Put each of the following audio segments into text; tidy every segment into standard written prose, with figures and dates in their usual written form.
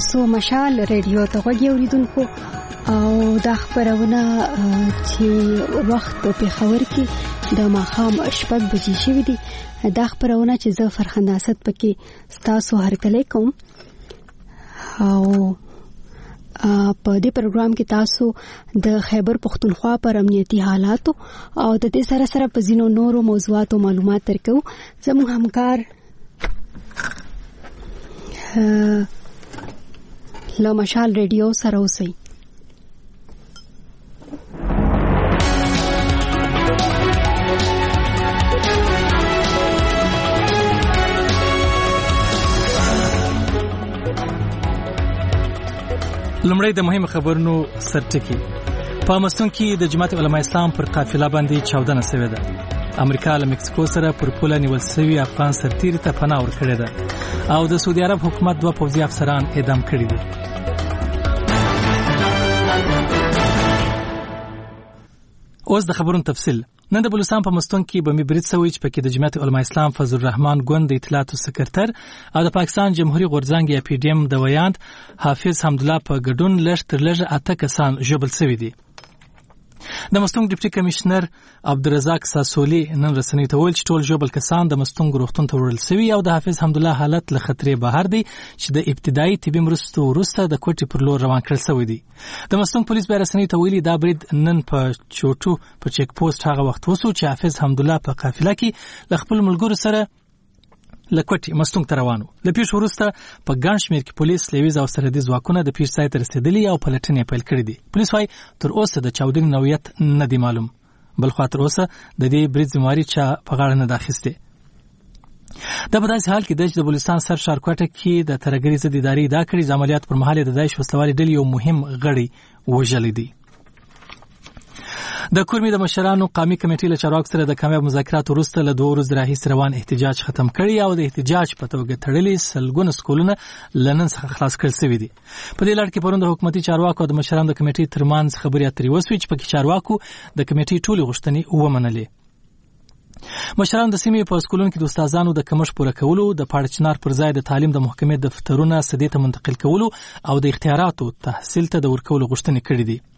تاسو مشال ریډیو ته غوږی اوریدونکو او دا خبرونه چې وخت په خبر کې د ماخام شپږ بجې شوې دي. دا خبرونه چې زه فرخنده اسد پکې تاسو هرکلی کوم او په دې پروګرام کې تاسو د خیبر پختونخوا پر امنیتي حالاتو او د دې سره سره په ځینو نورو موضوعاتو معلومات درکو. زموږ همکار له مشال ریډیو سره اوسئ. لمړی د مهمو خبرونو سرټکی. په مستون کې د جماعت علماء اسلام پر قافله باندې چاودنه شوې ده. امریکا له مکسیکو سره پر پوله نیول شوی افغان سرتیری ته پناه ورکړې ده او د سعودي عرب حکومت 2 پوځي افسران اعدام کړي دي. اوس د خبرونو تفصیل. نن د بلوچستان په مستون کې بمي برید شوی چې پکې د جماعت علماء اسلام فضل الرحمن ګوند د اطلاعاتو سکرټر او د پاکستان جمهوریت غورځنګ یا پی ډی ایم د ویاند حافظ حمدالله په ګډون لږ تر لږه 8 کسان ژوبل شوي دي. د مستونګ ډیپټي کمشنر عبدالرزاق ساسولي نن رسنۍ ته ویل چې ټول ژوبل کسان د مستونګ روغتون ته وړل شوي او د حافظ حمدالله حالت له خطرې بهر دی چې د ابتدایي طبي مرستو وروسته د کوټې پر لور روان کړل شوی دی. د مستونګ پولیس بیا رسنۍ ته ویلي دا برید نن په چوټو په چیک پوسټ هغه وخت وسو چې حافظ حمدالله په قافله کې له خپل ملګرو سره لکوټي مستونګ ته روانو. له پیښې وروسته په ګڼ شمېر کې پولیس لیویز او سرحدي ځواکونه د پیښې ځای ته رسېدلي او پلټنې پیل کړې دي. پولیس وايي تر اوسه د چاودنې نوعیت نه دی معلوم. بلخوا تر اوسه د دې برید ذمہواري چا په غاړه نه ده اخیستې. دا په داسې حال کې ده چې د بلوچستان سر ښارکوټه کې د ترهګرۍ ضد ادارې ادعا کړې چې عملیات پر مهال د داعش وسلوالې ډلې یو مهم غړی وژلی دی. د کورمي د مشرانو قومي کمیټې له چارواکو سره د کامیاب مذاکراتو وروسته له 2 ورځې راهیسې روان احتجاج ختم کړی او د احتجاج په توګه تړلي سلګونه سکولونه له نن څخه خلاص کړل شوي دي. په دې لړ کې پرون د حکومتي چارواکو او د مشرانو د کمیټې ترمنځ خبرې اترې وسوې چې پکې چارواکو د کمیټې ټولې غوښتنې ومنلې. مشران د سیمې په سکولونو کې د استادانو د کمښت پوره کولو، د پاړچنار پر ځای د تعلیم د محکمې دفترونه سدې ته منتقل کولو او د اختیاراتو تحصیل ته د ورکولو غوښتنې کړې دي.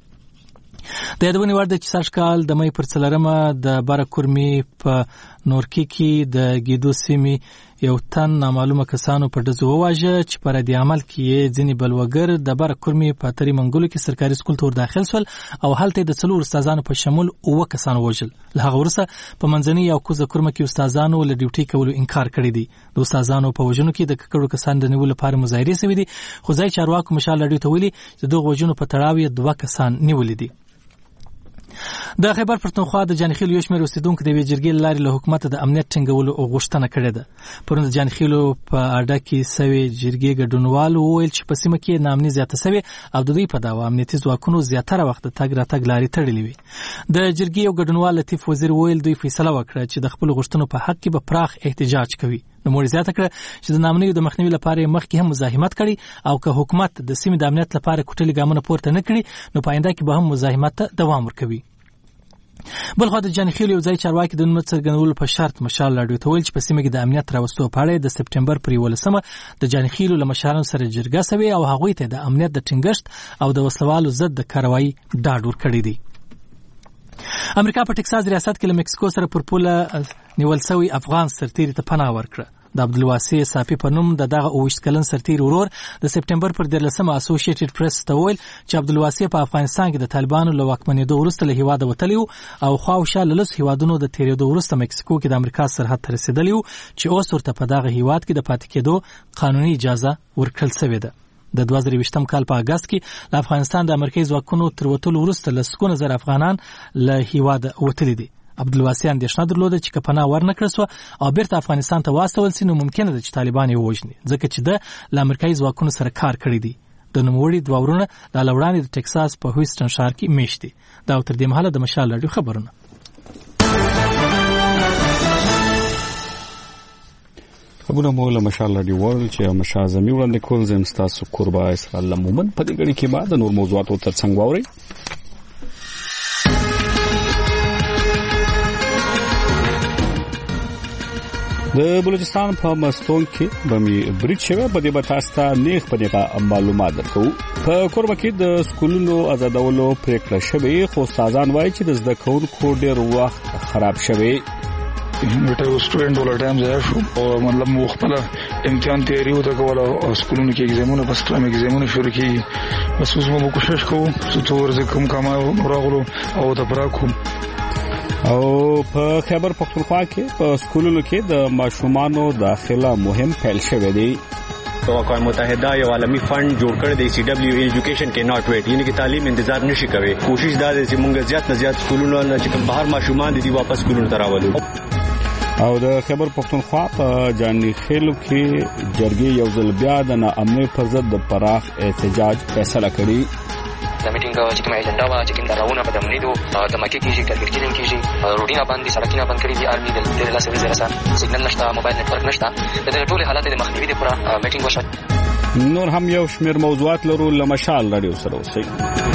د یادونې وړ ده چې سږ کال د مې پر 4 د بارکورمي په نورکي کې د ګیدو سیمې یو تن نامعلومه کسانو په ډزو وواژه چې په ردي عمل کې ځینې بلوګر د بارکورمي په تری منګلو کې سرکاري سکول ته داخل شول او هلته د 4 استادانو په شمول 9 کسان وژل. له هغه وروسته په منځنۍ او کوزه کورمه کې استادانو له ډیوټي کولو انکار کړی دی. د استادانو په وژنو کې د ککړو کسانو د نیولو لپاره مظاهرې شوې دي، خو ځای چارواکو مشال لړۍ ته ویلي چې دغه وژنو په تړاو یې 2 کسان نیولي دي. د خیبر پختونخوا د جانخیلو یو شمېر اوسیدونکو د یوې جرګې له لارې له حکومته د امنیت ټینګولو غوښتنه کړې ده. پرون د جانخیلو په اډه کې سوي جرګې ګډونوالو وویل چې په سیمه کې ناامني زیاته سوې او د دوی په دعوا امنیتي ځواکونو زیاتره وخت د تګ راتګ لارې تړلې وي. د جرګې یو ګډونوال لطیف وزیر وویل دوی فیصله وکړه چې د خپل غوښتنو په حق کې به پراخ احتجاج کوي. نوموړي زیاته کړه چې د ناامنیو د مخنیوي لپاره مخکې هم مزاحمت کړي او که حکومت د سیمې د امنیت لپاره کوټلي ګامونه پورته نه کړي نو په آینده کې به هم مزاحمت ته دوام ورکوي. بلخوا د جانخیلو یو ځای چارواکي د نوم څرګندولو په شرط مشال راډیو ته ویل چې په سیمه کې د امنیت راوستو په اړه د سپټمبر پر 11 د جانخیلو له مشرانو سره جرګه شوې او هغوی ته د امنیت د ټینګښت او د وسلوالو ضد د کاروایی ډاډ ورکړی دی. امریکا په ټکساس ریاست کې له مکسیکو سره پر پوله نیول شوی افغان سرتیری ته پناه ورکړه. د عبدالواسع صافي په نوم دغه 28 کلن سرتیر ورور د سپټمبر پر 13 اسوسییټډ پریس ته ویل چې عبدالواسع په افغانستان کې د طالبانو له واکمنېدو وروسته له هیواده وتلی او خواوشا له 10 هیوادونو د تیرېدو وروسته مکسیکو کې د امریکا سرحد ته رسېدلی و چې اوس ورته په دغه هیواد کې د پاتې کېدو قانوني اجازه ورکړل شوې ده. د 2020 کال په اگست کې له افغانستان د امریکایي ځواکونو تر وتلو وروسته لسګونه زره افغانان له هیواده وتلي دي. عبدالواسع اندېښنه درلوده چې که پناه ورنکړل سوه او بیرته افغانستان ته واستول سي نو ممکنه ده چې طالبان یې ووژني ځکه چې ده له امریکایي ځواکونو سره کار کړی دی. د نوموړي 2 ورونه د لوړانې د ټکساس په هویسټن ښار کې میشت دي. دا تر دې مهاله د مشال راډیو خبرونه. خبرونه مو له مشال راډیو ورل چې مشازمي وړاندې کول زم تاسو قربا اسرائیل مومن په دې غړي کې بعد نور موضوعات ترڅنګ واوري. د بلوچستان په مستون کې بمی بریټ شوی په دې بتاستا نیغ په دغه معلومات درکو. په کوربه کې د سکولونو آزادولو پریکړه شوی خو استادان وایي چې د زده کوونکو ډېر وخت خراب شوی. بیٹا سټوډنټ ولا ټایم ځای شو او مطلب مو خپل امتحان تیاری وته کوله او سکولونو کې ایگزامونه پس ټایم ایگزامونه شروع کیږي. بس اوس مو کوشش کوو چې تور ځکه کوم کما راغلو او د پراکو. او په خیبر پختونخوا کې په سکولونو کې د ماشومانو داخله مهم پیل شوی دی. اقوام متحده یو عالمی فند جوړ کړی دی CW ایجوکیشن کې ناٹ ویټ یعنی کې تعلیم انتظار نشي کوي. کوشش دا دی چې موږ زیات نه زیات سکولونو نه چې کوم بهر ماشومان دي واپس سکولونو ته راولو. او د خیبر پختونخوا په جاني خیلو کې جرګې یو ځل بیا د ناامنۍ پر ضد د پراخ احتجاج فیصله کړې. د میټینګ چې کومه اجنډا وا چې کوم دراونه په دمنیدو د مکه کېږي ټارګټ کېږي روډینا باندې سړکونه بند کړي دي آرمي د لاس ویزه رسا سیګنل نشته موبایل نتورک نشته د ټول حالات د مخنیوي لپاره میټینګ وشو. نور هم یو شمیر موضوعات لرو لمشال رادیو سره اوسئ.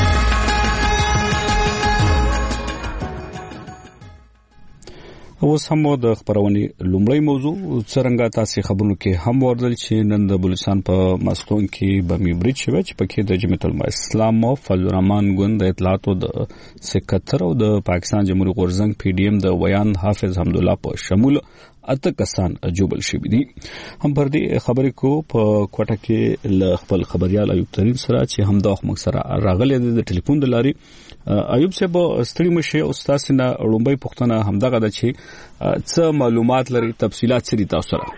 اوس هم د خبرونې لومړی موضوع څنګه تاسو خبرونو کې هم وردل چې نن د بلوچستان په مستون کې بمی بریټ شوی چې پکې د جمعیت العلماء اسلام او فضل الرحمن ګوند د اطلاعاتو د سکرټر او د پاکستان جمهوریت غورزنګ PDM د ویان حافظ حمد الله په شمول اته کسان جوبل شوی دي. هم پر دې خبرې کو په کوټه کې ل خپل خبريال ایوب ترین سره چې هم د موږ سره راغلي د ټلیفون د لاري. ایوب صاحب ستړي مشه استاد سره لومبي پښتنه همدغه د چې څه معلومات لري تفصيلات سری تاسو سره.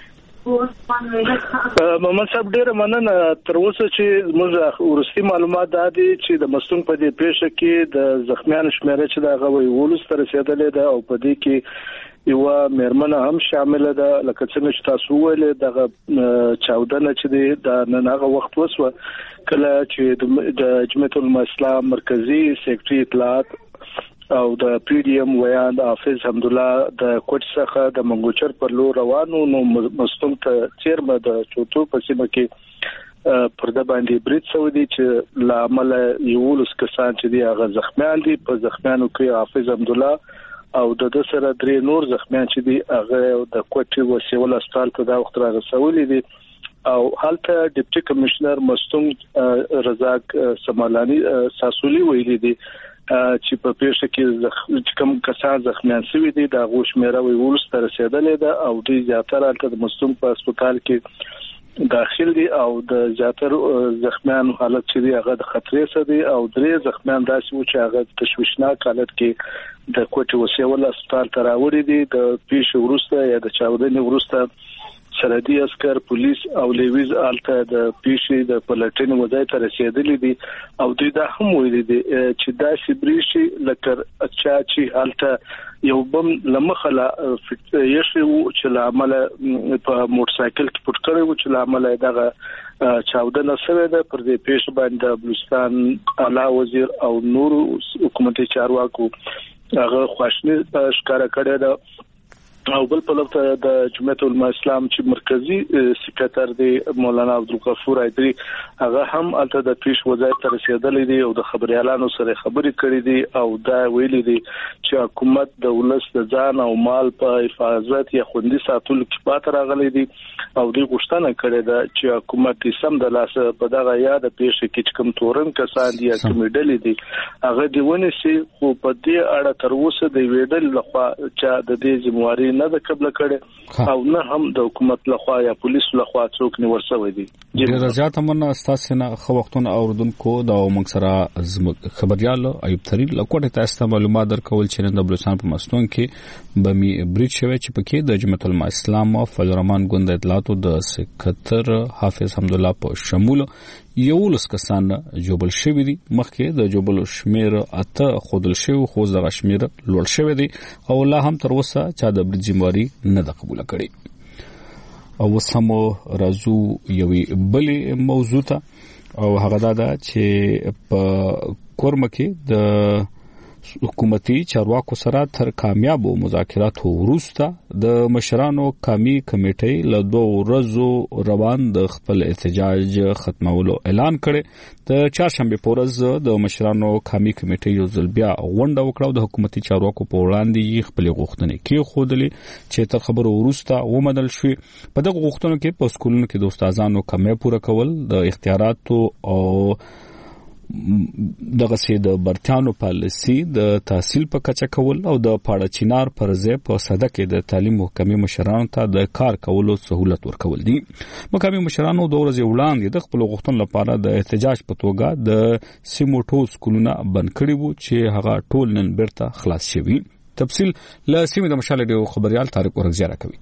محمد صاحب ډېر مننه. تر اوسه چې موږ ورستي معلومات دا دي چې د مستون په دې پیښه کې د زخمیانو شمیره چې دا غوي ولستر رسیدلې ده او په دې کې یو مېرمنه هم شامل ده. لکه څنګه چې تاسو ویل دغه 14 چې د ننغه وخت وسو کله چې د جمعیت العلماء اسلام مرکزی سیکرټری اطلاعات او د PDM ویان حافظ حمد الله د کوټ څخه د منګوچر پر لور روانو نو مستون ته چیرمه د چوتو په سیمه کې پرده باندې بریټ سو دي چې لامل یو لس کسان چې دی هغه زخمیان دي. په زخمیانو کې حافظ حمد الله او د سره درې نور زخمیان چې دي هغه د کوټي وسیول هسپتال ته دا وخت راغسولې دي. او هلته ډیپټي کمشنر مستون رزاق سمالانی ساسولی ویلي دي چې په پیښه کې کوم کسان زخمیان شوي دي د غوښ میرا وی ولستر رسیدلې ده او د زیاتره هلته د مستون په هسپتال کې داخل دي او د زیاتره زخمیان حالت چې دی هغه د خطرې سره دي او درې زخمیان داسې و چې هغه تشویشناک حالت کې د کوټي وسیول هسپتال ته راوړي دي. د پیښې وروسته یا د چاودنې وروسته سرحدي عسكر پولیس او لیویز الته د پیښې د پلټنې وځای ته رسیدلي دي او دوی دا هم ویلي دي چې دا سبریشي لکه اچا چې الته یو بم لمخله یشي چې لامل په موټر سایکل کې پټ کړی و چې لامل دغه چاودنه سره ده. پر دې پیښه باندې بلوچستان اعلی وزیر او نور حکومتي چارواکو هغه خواشنی ښکارا کړی ده. او بل په لور د جمعیت العلماء اسلام چې مرکزی سکرټر دی مولانا عبدالغفور ایدری هغه هم الته د پیښ وځای ته رسیدلی دی او د خبريالانو سره خبرې کړې دي او دا ویلي دي چې حکومت د ولس د ځان او مال په حفاظت یا خوندي ساتلو کې پاتې راغلي دي او دوی غوښتنه کړې ده چې حکومت سم د لاس په دغه یاد پیښه کې کوم تورن کسان دي کوم ډلې دي هغه دی ونیسي خو په دې اړه تر اوسه د ویډل لخوا چې د دې ذمہواری نه د قبل کړي او نه هم د حکومت لخوا یا پولیس لخوا څوک نیول شوی دي. ډیر زیات مننه تاسو نه خو وختونه اوردونکو دا موږ سره خبريال ایوب ترین لکوټه تاسو معلومات درکول چې د بلوچستان په مستون کې بمی بریټ شوی چې پکې د جمعیت العلماء اسلام او فضل الرحمن ګوند اطلاعاتو د سکرټر حافظ حمد الله په شمول یو لس کسان جوبل شوی دي. مخکې د جوبل شمیر اته خودل شوی خو د شمیر لوړ شوی دي او لا هم تر اوسه چا د برجمواري نه د قبول کړي. او سمو رازو یوې بلې موضوع ته او هغه دا چې په کورمه کې د حکومتي چارواکو سره تر کامیابو مذاکراتو وروسته د مشرانو قومي کمیټې له 2 ورځو روان د خپل احتجاج ختمولو اعلان کړي د چهارشنبه په ورځ د مشرانو قومي کمیټې یو ځل بیا غونډه وکړه د حکومتي چارواکو په وړاندې خپل غوښتنې کې خودلې چې تر خبرو وروسته ومنل شوې په دغه غوښتنو کې په سکولونو کې د استادانو کمې پوره کول د اختیاراتو او دغه سي د برتانو پالیسي د تحصیل په کچه کول او د پاړه چینار پر ځای په صده کې د تعلیم محکمې مشرانو ته د کار کولو سہولت ورکول دي. مقامي مشرانو د ورځې وړاندې د خپل غوښتنو لپاره د احتجاج په توګه د سیمو ټول سکولونه بند کړي وو چې هغه ټول نن بیرته خلاص شوي. تفصیل له سیمې د مشال ډیو خبريال طارق ورغزیاره کوي.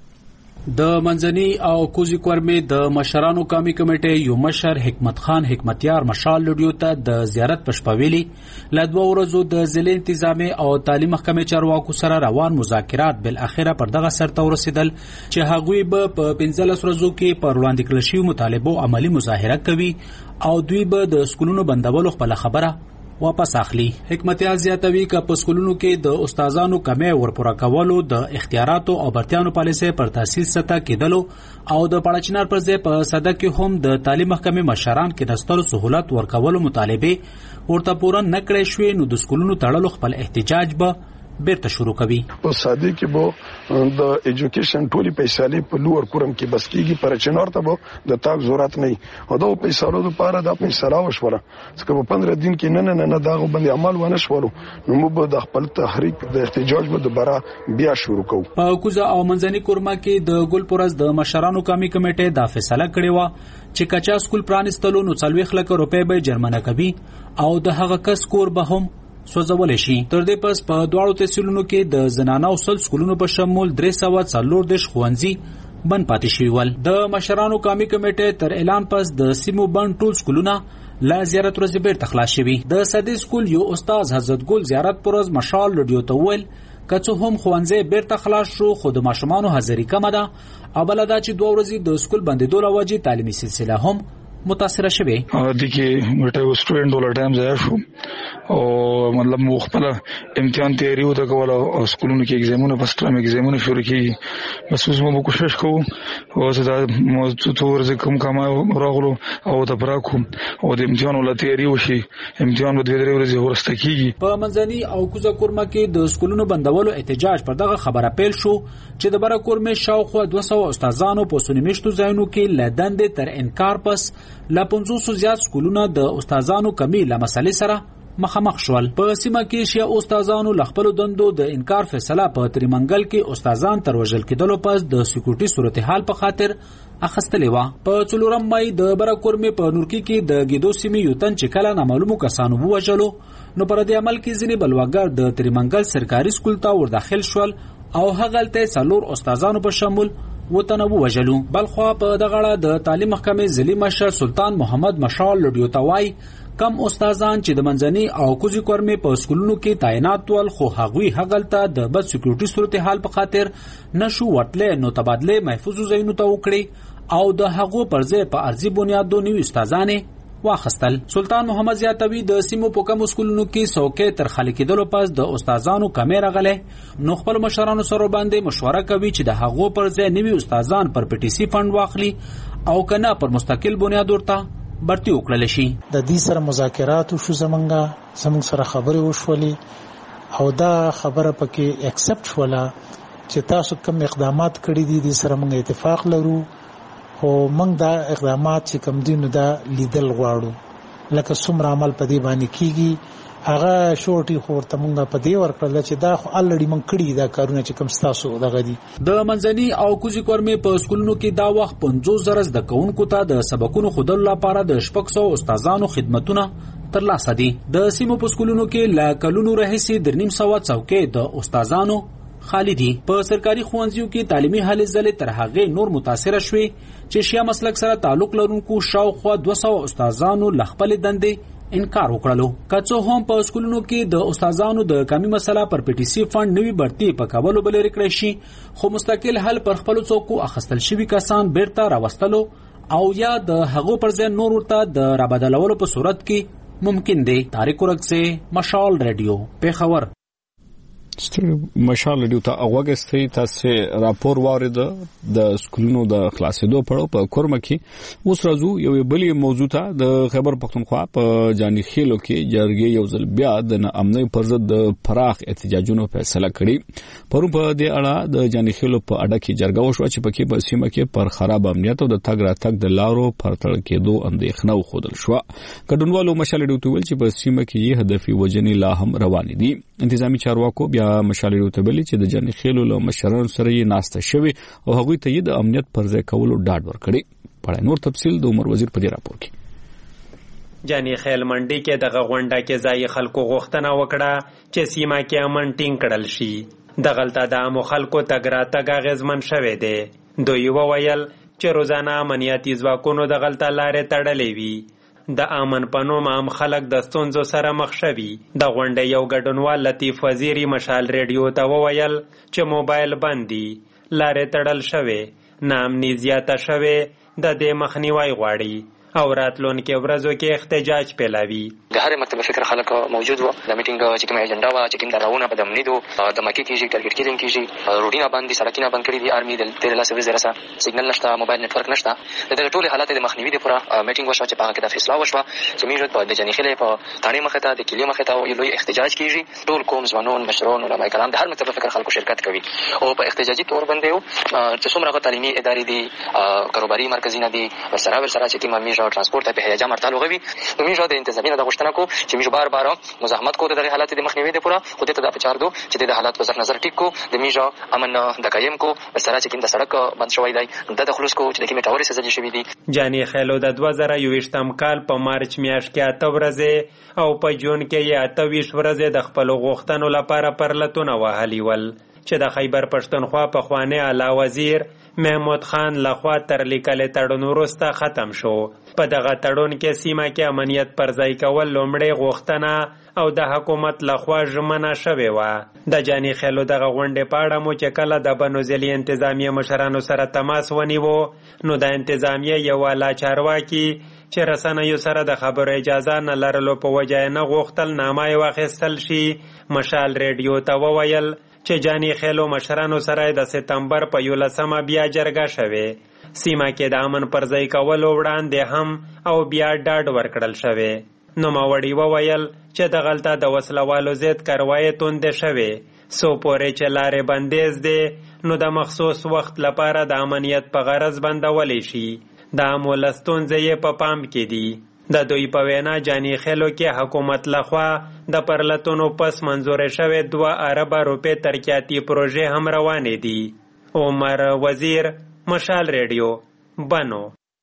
د منځني او کوزي کورمې د مشرانو قومي کمیټې یو مشر حکمت خان حکمتیار مشال لډیو ته د زیارت پشپویلی له 2 ورځو د ضلع انتظامی او تعلیم محکمې چارواکو سره روان مذاکرات بل اخره پر دغه سرته ورسیدل چې هغوی به په 15 ورځو کې پر وړاندې کړل شوی مطالبه عملی مظاهره کوي او دوی به د سکولونو بندولو خپل خبره واپس اخلي. حکمتیار زیاتوي چې په سکولونو کې د استادانو کمې ورپوره کولو د اختیاراتو او برتانو پالیسي پر تحصیل سطح کېدلو او د پاړچینار پر ځای په صده کې هم د تعلیم محکمې مشران کې نستلو سہولت ورکولو مطالبه ورته پوره نکړې شوې نو د سکولونو تړلو خپل احتجاج به بیرته شروع کوي. او ساده کې به د ایجوکیشن ټولي پیسې په لوړ کورم کې بس کېږي پر چنار ته به د تاک ضرورت نه او د پیسې لپاره د پیسې راوښوره چې په 15 دن کې نه داغه باندې عمل ونه شورو نو موږ د خپل تحریک د احتجاج به دوباره بیا شروع کوو. په کوزه او منځني کورما کې د ګلپورز د مشرانو قومي کمیټې د فیصله کړې و چې کچا سکول پرانستلو نو 40 لک روپۍ به جرمانه کوي او د هغه کس کور به هم سوځول شي. تر دې پس په دواړو تحصیلونو کې د زنانه او سل سکولونو په شمول 340 ښوونځي بند پاتې شوي ول. د مشرانو قومي کمیټې تر اعلان پس د سیمو بند ټول سکولونه لا زیارت ورځ بیرته خلاص شوي. د صدې سکول یو استاد حضرت ګل زیارت پروز مشال لډیو ته ویل کڅو هم خوانځي بیرته خلاص شو خو د ماشومانو حاضری کم ده او بلدا چې 2 ورځې د سکول بندیدو لوجه تعلیمي سلسله هم متاثر شوه. د کې مټه سټوډنټ ول ټایم ځای شو او مطلب مخبل امتحان تیاری وته کوله او سکولونو کې ایگزامونه پس ټرم ایگزامونه شروع کیږي بس اوس موږ کوشش کوو او زه د موضوع کوم کما راغلو او د براکو او د امتحان ول تیاری وشي امتحان به 2 ورځې ورسته کیږي. په منځني او کوزه کورما کې د سکولونو بندولو احتجاج پر دغه خبره پیل شو چې د برا کورمې شاوخوا 200 استادانو په سنمیشتو ځایونو کې لدند تر انکار پس لا 500 زیات سکولونه د استادانو کمی له مسلې سره مخامخ شول. په سیمه کې شیا استادانو لخپل دندو د انکار فیصله په تریمنګل کې استادان تر وژل کېدلو پس د سکیورټي صورتحال په خاطر اخستلې و. په 4 مې د برکورمې په نورکی کې د ګیدو سیمې یو تن چې کله نامعلومو کسانو وژلو نو پر دې عمل کې ځینې بلواګر د تریمنګل سرکاري سکول ته ور داخل شول او هغه ته 4 استادانو په شمول وتنبو وجلو. بلخوا په دغه د تعلیم محکمې ضلع مشر سلطان محمد مشال لډیو توای کم استادان چې د منځني او کوزي کورمې په سکولونو کې تعینات ول خو هغوی هغلته د بد سکیورټي صورتحال په خاطر نشو وټلې نو تبادله محفوظ زینو ته وکړي او د هغو پر ځای په ارزي بنیاد د نیو استادانې واخستل. سلطان محمد زیاتوی د سیمو په کوم سکولونو کې څوکې تر خالق کېدلو پس د استادانو کمې راغله نو خپل مشرانو سره باندې مشوره کوي چې د هغو پر ځای نیو استادان پر پی ټی سی فند واخلي او کنه پر مستقل بنیاد ورته برتی وکړل شي. د دې سره مذاکرات شو زمونږ سره خبرې وشولې او دا خبره پکې اکسپټ شوله چې تاسو کوم اقدامات کړی دي د سره موږ اتفاق لرو او موږ دا اقدامات چې کوم دي نو دا لیدل غواړو لکه څومره عمل په دې باندې کیږي هغه شورټي خورته مونږه په دې ورکړل چې دا خو الریډي مونږ کړی دا کارونه چې کوم تاسو دغه دي. د منځني او کوزي کورمې په سکولونو کې دا وخت 500 د کونکو ته د سبقونو خودل لپاره د 600 استادانو خدمتونه ترلاسه دي. د سیمو په سکولونو کې لا کلونو راهیسي 350 څوکۍ د استادانو خالی دي. په سرکاري ښوونځیو کې تعلیمي حالت زله تر هغه نور متاثر شوي چې شیا مسلک سره تعلق لرونکو شاوخوا 200 استادانو لخپل دندې انکار وکړلو. کڅو هم په سکولونو کې د استادانو د کمی مسله پر پی ټی سی فند نوی برتی په کابل بل ریکړی شي خو مستقل حل پر خپل څوکو اخستل شوی کسان بیرته راوستلو او یا د هغو پر ځای نور ورته د رابدلولو په صورت کې ممکن دی. طارق ورکزی، مشال ریډیو، پیښور. مشال ریډیو ته اوګستې تاسو راپور وارد د سکولونو د خلاصېدو په کورمه کې اوس راځو یو بلې موضوع ته. د خیبر پختونخوا په جاني خیلو کې جرګې یو ځل بیا د ناامنۍ پر ضد د پراخ احتجاجونو فیصله کړې. پرون په دې اړه د جاني خیلو په اډه کې جرګه وشوه چې پکې په سیمه کې پر خراب امنیت او د تګ راتګ د لارو پر تړل کېدو اندېښنه وښودل شوه. ګډونوالو مشال ریډیو ته ویل چې په سیمه کې یې هدفي وجنې لا هم روان دي. انتظامی چارواکو بیا مشال ریډیو ته ویلي چې د جاني خیلو له مشرانو سره یې ناسته شوې او هغوی ته یې د امنیت پر ځای کولو ډاډ ورکړي. په نور تفصیل د عمر وزیر په دې راپور کې. جاني خیل منډي کې دغه غونډه کې ځای خلکو غوښتنه وکړه چې سیمه کې امن ټینګ کړل شي. دغلته د عامو خلکو تګ راتګ اغېزمن شوی دی. دوی وویل چې روزانه امنیتي ځواکونو دغلته لارې تړلې وي. د امن په نوم عام خلک د ستونزو سره مخ شوي. د غونډې یو ګډونوال لطیف وزیری مشال ریډیو ته وویل چې موبایل بندي، لارې تړل شوې، ناامني زیاته شوې، د دې مخنیوی غواړي او راتلونکي ورځو کې احتجاج پیلوي. د هر مکتب فکر خلک موجود وو. د میټینګ چې کومه اجنډا وا چې کوم دراونه په دمنې دو د مکی کېږي ټارګټ کېدل کېږي، روډینا باندې سړکونه بند کړي دي. آرمي د 13 سیګنل نشته، موبایل نتورک نشته. د ټول حالات د مخنیوي لپاره میټینګ وشو چې په هغه کې د فیصله وشوه چې میږي په د جنی خلې په تاړي مخه ته د کلیو مخه ته یو لوی احتجاج کېږي. ټول قوم ځوانون مشرون علماء کرام د هر مکتب فکر خلکو شرکت کوي او په احتجاجي تور باندې یو چې څومره تعلیمي ادارې دي، کاروباري مرکزونه دي، ورسره چې تیم میږي ترانسپورت ته هيجا مرتل غوي میږي د انتظامیه د غشتنه کو چې میږي بار مزاحمت کو د حالات د مخنیوي د پوره خو ته د پچار دو چې د حالات په نظر ټیک کو د میږي امن د قایم کو ورسره چې کوم د سړک بند شوی دی د خلوص کو چې د کومه ټاوري سزا شوی دي. جاني خیلو د 2021 کال په مارچ میاشت کې 8 ورځې او په جون کې 28 ورځې د خپل غوښتنو لپاره پرلتونه وهلي ول چې د خیبر پښتونخوا په خوانه اعلی وزیر محمود خان لخوا تر لیکل تړون وروسته ختم شو. په دغه تړون کې سیمه کې امنیت پر ځای کول لومړی غوښتنه او د حکومت لخوا ژمنه شوې وه. د جاني خیلو دغه غونډې په اړه مو چې کله د بنو ضلعي انتظامیه مشرانو سره تماس ونیو نو د انتظامیه یو اعلی چارواکي چې رسنیو سره د خبرو اجازه نه لرلو په وجه نه غوښتل نامه یې واخیستل شي. مشال ریډیو ته وویل چې جاني خیلو مشرانو سره د سپتمبر په 11 بیا جرګه شوه. سیمه کې د امن پر ځای کولو وړاندې هم او بیا ډاډ ورکړل شوه. نو ماوړي وویل چې د غلطه د وسلوالو زیات کاروایی توند شوه. سو پورې چې لارې بندیز دي نو د مخصوص وخت لپاره د امنیت په غرض بندولې شي. د مولستون ځای په پام کې دي. د دوی په وینا جاني خیلو کې حکومت لخوا د پرلتونو پس منظور شوه 2 ارب روپے ترقیاتی پروژې هم روانې دي. عمر وزیر، مشال ریډیو، بنو.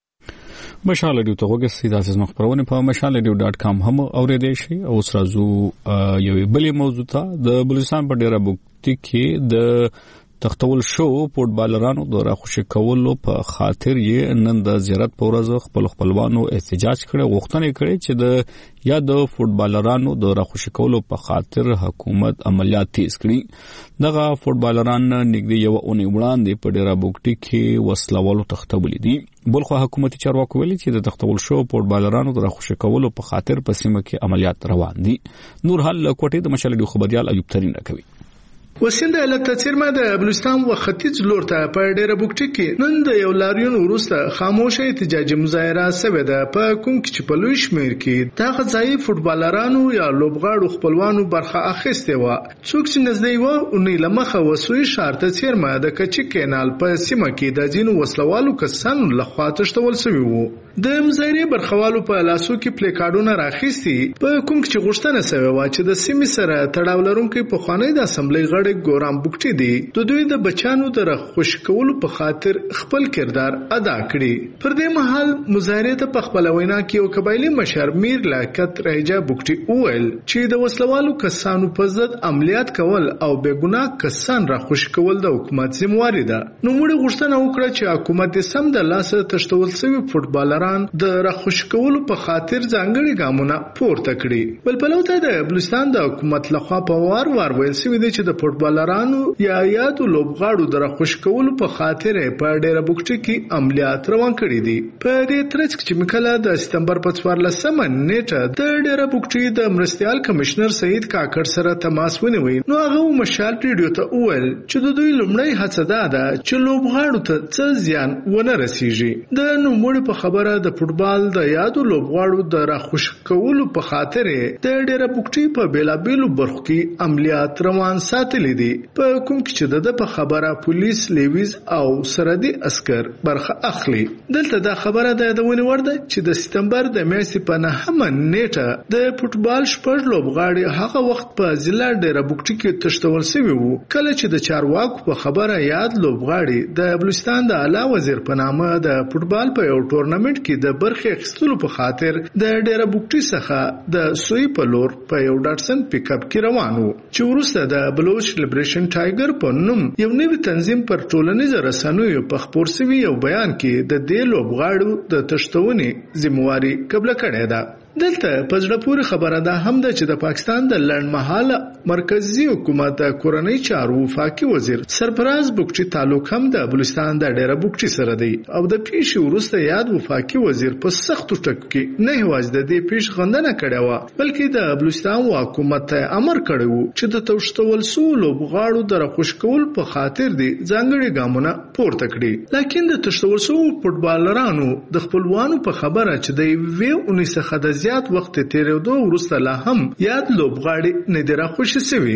مشال ریډیو ته وګورئ. تاسو نو خبرونه په mashalradio.com هم اوریدئ شئ. او سرازو یو بلې موضوع ته د بلوچستان په ډیره بوکتی کې د تختول شو فوټبالرانو د راخوشي کولو په خاطر یې نن د زیارت په ورځ خپلوانو احتجاج کړي. غوښتنه کړي چې د یا د فوټبالرانو د راخوشي کولو په خاطر حکومت عملیات تیز کړي. دغه فوټبالران نږدې یو اونۍ وړاندې په ډیره بوکتی کې وسلوالو تختول دي. بلخو حکومتي چارواکو ویلي چې د تختول شو فوټبالرانو د راخوشي کولو په خاطر په سیمه کې عملیات روان دي. نور حال کوټې د مشال ډیو خبريال ایوب ترين راکوي. وسیند ایالت څیرمه د بلوچستان و ختیځ لور ته په ډیره بوکټي کې نن د یو لاریون وروسته خاموشه احتجاجي مظاهره شوه ده په کوم کې چې په لوی شمیر کې دغه ځای فوټبالرانو یا لوبغاړو خپلوانو برخه اخیسته و. څوک چې نږدې و اونې لمخه وسوي شارته څیرمه د کچې کینال په سیمه کې د ځینو وسلوالو کسانو لخوا تشتول شوی وو. د مظاهره برخوالو په لاسو کې پلیکارډونه راخیستي په کوم کې چې غوښتنه شوه و چې د سیمې سره تړاو لرونکي په خوانی د اسمبلی غړي ګورام بوکټي دي د دوی د بچانو در خوش کولو په خاطر خپل کردار ادا کړي. پر دې مهال مظاهره ته په خپل وینا کې یو قبایلی مشر میر لاکت رایجا بوکټي وویل چې د وسلوالو کسانو په ضد عملیات کول او بې ګناه کسان را خوش کول د حکومت ذمہواری ده. نو موږ غوښتنه وکړه چې حکومت سم د لاسه تشتول شوی فوټبالران د را خوش کولو په خاطر ځانګړي ګامونه پورته کړي. بل په لور د بلوچستان د حکومت لخوا په وار ویل شوی دی چې د فوټبالرانو یا یادو لوبغاړو د راخوش کولو په خاطر په ډیره بوکټي کې عملیات روان کړي دي. په دې ترڅ کې مکله د سپتمبر په 14 نیټه د ډیره بوکټي د مرستيال کمشنر سید کاکړ سره تماس ونیوي. نو هغه مشال ریډیو ته وویل چې د دوی لومړی هڅه ده چې لوبغاړو ته څه زیان ونه رسیږي. د نوموړي په خبره د فوټبال د یادو لوبغاړو د راخوش کولو په خاطر د ډیره بوکټي په بیلابیلو برخو کې عملیات روان ساتلي دي. په کوم کې چې د په خبره پولیس لیویز او سرحدي عسكر برخه اخلي. دلته دا خبره ده د ونی ورده چې د سپتمبر د میاشتې په 9 نیټه د فوټبال شپږ لوبغاړي هغه وخت په ضلع ډیره بوکټي کې تشتول شوی وو کله چې د چارواکو په خبره یاد لوبغاړي د بلوچستان د اعلی وزیر په نامه د فوټبال په یو ټورنمنت کې د برخې اخیستلو په خاطر د ډیره بوکټي څخه د سوی په لور په یو ډاټسن پیک اپ کې روان وو چې وروسته د بلوچ لیبریشن ټایګر په نوم یو نوی تنظیم پر ټولنیزو رسنیو په خبر شوی یو بیان کې د دې لوبغاړو د تشتونې ذمہواری قبول کړې ده. دلته پزړه پوری خبره ده هم ده چې د پاکستان د لړمحاله مرکزی حکومت کورنۍ چارو وفاقي وزیر سرفراز بوکچي تعلق هم د بلوچستان د ډیره بوکچي سره دی او د پیښې وروسته یاد وفاقي وزیر په سختو ټکو کې نه هواز د دې پیښ غندنه کړې و بلکې د بلوچستان حکومت ته امر کړی و چې د توشتول سولو بغاړو د راخوش کول په خاطر دي ځانګړي ګامونه پورته کړي. لکه د توشتول سو فوټبالرانو د خپلوانو په خبره چې د وی 19 زیات وخت تیرېدو وروسته لا هم یاد لوبغاړي نه دی راخوشي شوی.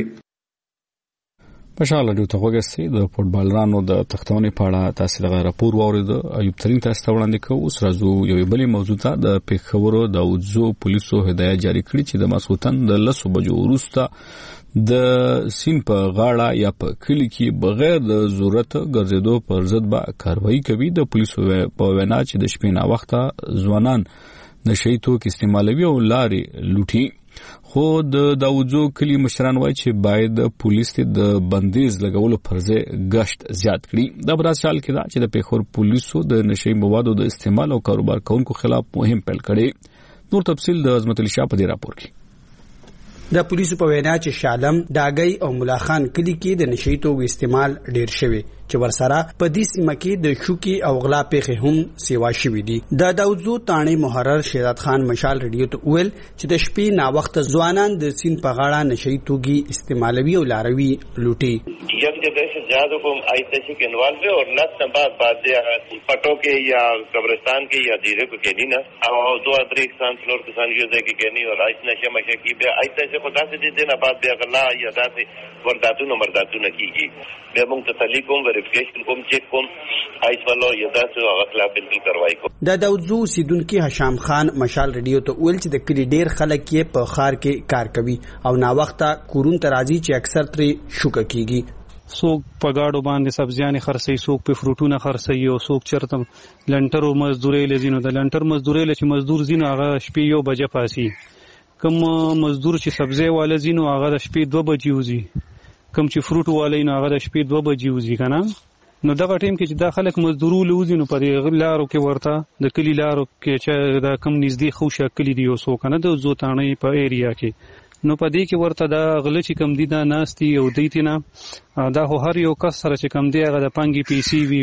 په شاله ډیو ته وګورئ د فوټبالرانو د تختونې په اړه تاسو دغه راپور واورید. ایوب ترین تاسو ته وړاندې کوو. اوس راځو یو بلې موضوع ته. د پیښور د اوځو پولیسو هدایت جاری کړی چې د ماسخوتن د 10 بجو وروسته د سین په غاړه یا په کلی کې بغیر د ضرورت ګرځېدو پر ضد به کاروایی کوي. د پولیسو په وینا چې د شپې نه وخته ځوانان نشئی توک استعمالوي او لارې لوټي. خو د داوودزو کلی مشران وایي چې باید پولیس د بندیز لګولو پر ځای غشت زیات کړي. دا براس حال کې دا چې د پیښور پولیسو د نشئی موادو د استعمال او کاروبار کوونکو خلاف مهم پیل کړي. نور تفصیل د عظمت علي شاه په دې راپور کې. د پولیسو په وینا چې شالم داګي او ملاخان کلی کې د نشئی توکو استعمال ډیر شوی چې ورسره په دې سیمه کې د شوکي او غلا پیښې هم سیوا شوې دي. د داوودزو تانې محرر شهزاد خان مشال ریډیو ته ویل چې د شپې نا وخت ځوانان د سین په غاړه نشئی توکي استعمالوي او لاروي لوټي. یک جگہ سے زیادہ کو آئیتشی کے انوالو ہے اور لت بعد پٹو کے یا قبرستان کے یا دیرے کو کہنی نا اور دو ادری کسان فلور کسان یوزے کی کہنی اور آئیت نشہ مشہ کی بے آئیتشی خدا سے دینا بعد بے اغلا یا دا سے ورداتو نہ مرداتو نہ کی گی بے مونگ تسلی کوم ویریفیکیشن کوم چیک کوم آئیس والو یا دا سے اغلا بلکل کروائی کو. دا داوودزو سیدونکي هشام خان مشال ریډیو ته ویل چې د کلی ډیر خلک یې په خار کې کار کوي او نا وخته کورون ترازی چې اکثر ترې شوکه کیږي. څوک په گاډو باندې سبزیانې خرڅي څوک په فروټونه خرڅي او څوک چرته لنټرو مزدوري لزینو د لنټر مزدوري لچ مزدور زینو هغه شپې یو بجې پاسي کوم مزدور چې سبزی والا زینو هغه د شپې 2 بجې وځي کوم چې فروټ والا نو هغه د شپې 2 بجې وځي کنه. نو دغه ټیم کې چې داخله مزدورو لوزي نو په دې لارو کې ورته د کلی لارو کې چې دا کم نږدې خوشا کلی دی وسو کنه د زوتانې په ایریا کې نو په دې کې ورته دا غل چې کم دي دا ناستي او دیتینا دا هو هر یو کس سره چې کم دی هغه د پنګي پی سی وی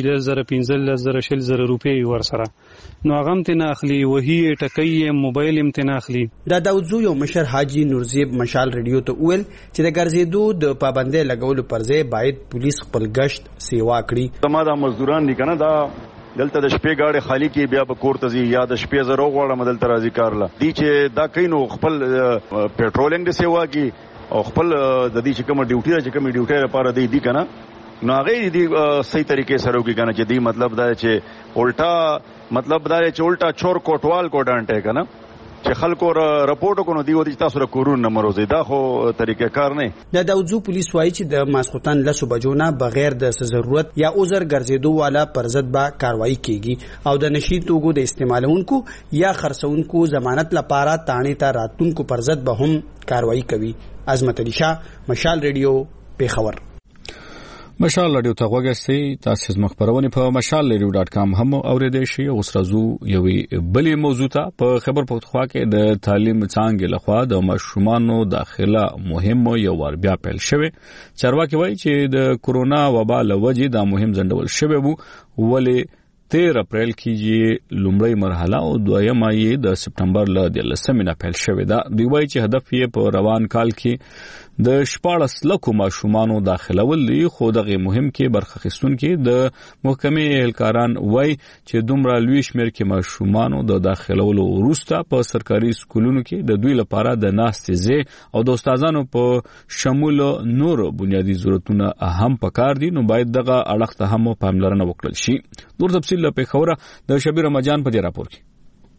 15,000 روپۍ ور سره نو هغه ته نه اخلي وਹੀ ټکې موبایل امتنه اخلي. دا داوودزو یو مشر حاجی نورزیب مشال ریډیو ته ویل چې د ګرځېدو د پابندۍ لګولو پر ځای باید پولیس خپل غشت سیوا کړي. زموږ د مزدوران دي کنه دا دلته د شپې گاډي خالی کې بیا په کور ته ځي یا د شپې زرو غواړم دلته راځي کارله دي چې دا کینو خپل پېټرولینګ د سیوا کی او خپل د دې چې کوم ډیوټي چې کوم ډیوټي لپاره دی کنه نو هغه دی صحیح طریقې سره وکړي کنه چې دی مطلب دا چې الټا مطلب دا چې الټا چور کوټوال کو ډانټه کنه چې خلکو رپورټ کوو دی ودی تاسو را کورون نه مروزي دا خو طریقې کار نه. د داوودزو پولیس وایي چې د ماسخوتن 10 بجو نه بغیر د ضرورت یا عذر ګرځېدو والا پر ضد به کاروایی کیږي او د نشئی توکو د استعمالونکو یا خرڅونکو ضمانت لپاره تانې ته راتونکو پر ضد به هم کاروایی کوي. عظمت علي شاه مشال ریډیو پیښور. مشال رادیو ته وګورئ تاسو زموږ خبرونه په mashalradio.com هم اوریدئ شئ او سرازو یوې بلې موضوع ته په خبر پختخوا کې د تعلیم څانګې لخوا د ماشومانو داخله مهم یو ور بیا پیل شوه. چارواکي وایي چې د کورونا وبا لوجې دا مهم ځندول شوه وو ولې 13 اپریل کې لومړی مرحله او دویمه یې د سپټمبر ل 10 پیل شوه. دا دی وایي چې هدف یې په روان کال کې د 14 لکو ماشومانو داخلول دي خو دغه مهم کې برخه اخیستونکو د محکمې اهلکاران وایي چې دومره لوی شمېر کې ماشومانو د داخلولو وروسته په سرکاري سکولونو کې د دوی لپاره د ناستې ځای او د استادانو په شمول نور بنیادی ضرورتونه اهم پکار دي نو باید دغه اړخ ته هم پاملرنه وکړل شي. نور تفصیل په خوره د شبیر رمضان په دې راپور کې.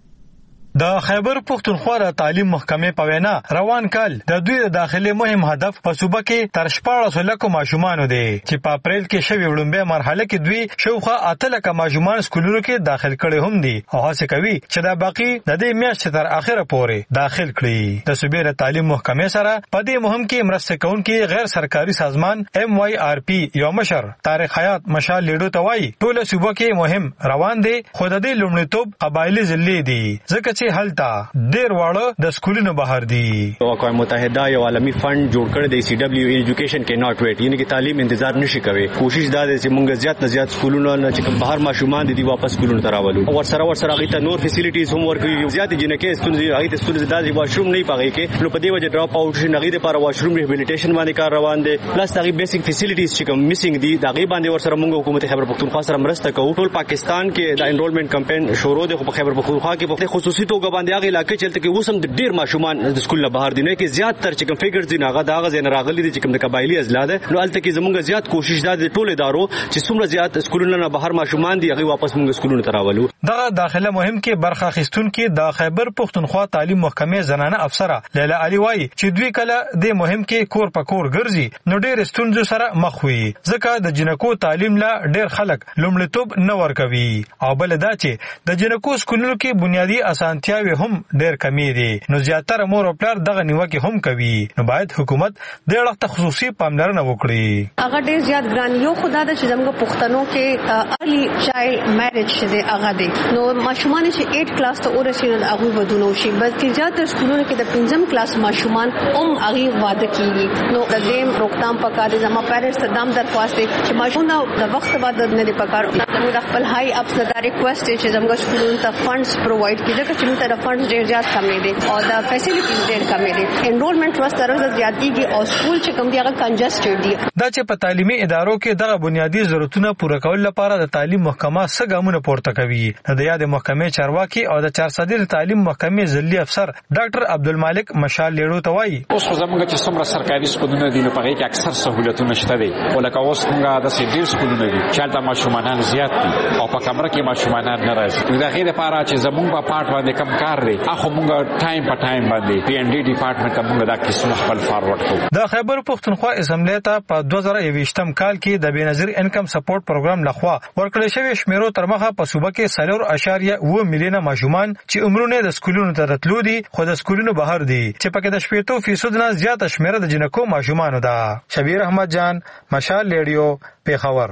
د خیبر پختونخوا د تعلیم محکمې په وینا روان کال د دوی د داخلي مهم هدف په صوبه کې تر 14 لکو ماشومان دي چې په اپریل کې شوی وړاندې مرحله کې دوی شوخه 8 لک ماشومان سکولونو کې داخل کړي هم دي او هڅه کوي چې دا باقی د دې میاشتې تر اخره پورې داخل کړي. د صوبې د تعلیم محکمې سره په دې مهم کې مرسته کوونکي غیر سرکاري سازمان MYRP یو مشر طارق حیات مشال لیډو توای ټول صوبه کې مهم روان دي خو د دې لومړیتوب قبایلی ضلع دي ځکه چې هلته ډیر واړه د سکولونو بهر دي. اقوام متحده یو عالمي فند جوړ کړی دی CW ایجوکیشن کې ناٹ ویټ یعنی کې تعلیم انتظار نشي کوي. کوشش دا دی چې موږ زیات نه زیات سکولونو نه چې بهر ماشومان دي واپس سکولونو ته راولو او ورسره غي ته نور فیسیلیټیز هم ورکوي. زیات جنکه ستونزې هغه ته ستونزې داسې واشروم نه پاږي کې نو په دې وجه ډراپ اوټ شي نغې لپاره واشروم ریهابیلیټیشن باندې کار روان دي پلس هغه بیسیک فیسیلیټیز چې کوم میسینګ دي دا غي باندې ورسره موږ حکومت خیبر پختونخوا سره مرسته کوو. ټول پاکستان کې د انرولمنت کمپاین شروع دی خو په خیبر پختونخوا کې په خصوصي توګه باندې هغه علاقې چلته کې اوسم د ډیر ماشومان د سکول نه بهر دي نه کې زیات تر چې کوم فګرز دي هغه داغه زین راغلي دي چې کوم د قبایلی ازلاده نو الته کې زمونږ زیات کوشش ده د ټول ادارو چې څومره زیات سکولونو نه بهر ماشومان دي هغه واپس موږ سکولونو ته راولو. دغه داخله مهم کې برخه اخیستونکو د خیبر پختونخوا تعلیم محکمې زنانه افسره لیلا علي وایي چې دوی کله د مهم کې کور په کور ګرځي نو ډیر ستونزو سره مخ وي ځکه د جنکو تعلیم لا ډیر خلک لومړیتوب نه ورکوي او بل دا چې د جنکو سکولونو کې بنیادی اسانتیاوي هم ډیر کمی دي نو زیاتره مور او پلار دغه نیوکه هم کوي نو باید حکومت د اړه خصوصي پاملرنه وکړي. هغه ډیر زیات ګران یو خدای د زموږ پښتنو کې ارلی چایلډ میریج شته هغه دی نو ماشومان چې 8 کلاس ته ورسېږي هغه ودونه شي بلکې زیاتره سکولونو کې د 5م کلاس ماشومان هغه واده کیږي نو د دې روکتام پکاره زما پیرنټس ته دام درخواست چې ماشومان د وخت بعد نه دی پکاره موږ خپل هاي اپ سره ریکوست چې زموږ سکولونو ته فندز پرووایډ کړي ځکه چې موږ ته فندز ډیر زیات کمې دي او د فیسیلیټیز ډیر کمې دي انرولمنت ورس سره زیاتېږي او سکول چې کوم دی هغه کنجسټډ دي. دا چې په تعلیمي ادارو کې دغه بنیادی ضرورتونه پوره کول لپاره د تعلیم محکمه څه ګامونه پورته کوي. د یاد محکمې چارواکي او د 400 تعلیم محکمې ضلعي افسر ډاکټر عبدالمالک مشال لیډو توای اوس زموږ چې څومره سرکاري سکولونه دي نو په هغه کې اکثر سہولتونه شته دي ولکه اوس موږ د سیډیر سکولونه دي چې د ماشومان زیات دي او په کمره کې ماشومان نه راځي دا غیر لپاره چې زموږ په پارت باندې کم کار دی اخو موږ ټایم په ټایم باندې PND ډپارټمنټ موږ دا کیسه خپل فارورډ کوو. د خیبر پختونخوا اسمبلی ته په 2021م کال کې د بنظیر انکم سپورټ پروګرام لخوا ورکړل شوی شمیرو تر مخه په صوبه کې 4.9 میلیونه ماشومان چې عمرونه د سکولونو ته راتلو دي خو د سکولونو بهر دي چې پکې د 80% نه زیاته شمیره د جنکو ماشومان ده. شبیر احمد جان مشال ریډیو پیښور.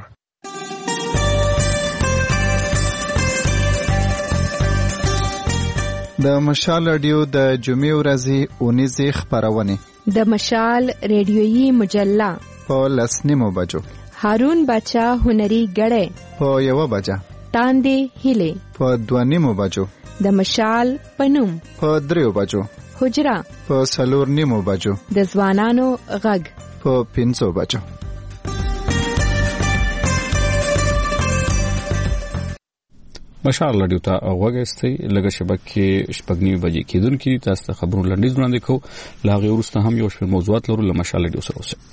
د مشال رادیو د جمعې ورځې اونیزه خبرونه د مشال ریډیویي مجله په 10:09 بجو هارون بچا هنري غړې په 1 بجه تاندې هله په 2:09 بجو د مشال پنوم په 3 بجو حجرا په 4:09 بجو د ځوانانو غږ په 5 بجو. مشال رادیو ته وګورئ لږه شبکه شپږنی بجې کېدونکې تاسو ته خبرونه لنډیز وړاندې کوو لاغه ورسته هم یو شمېر موضوعات لرو له مشال رادیو سره اوسه.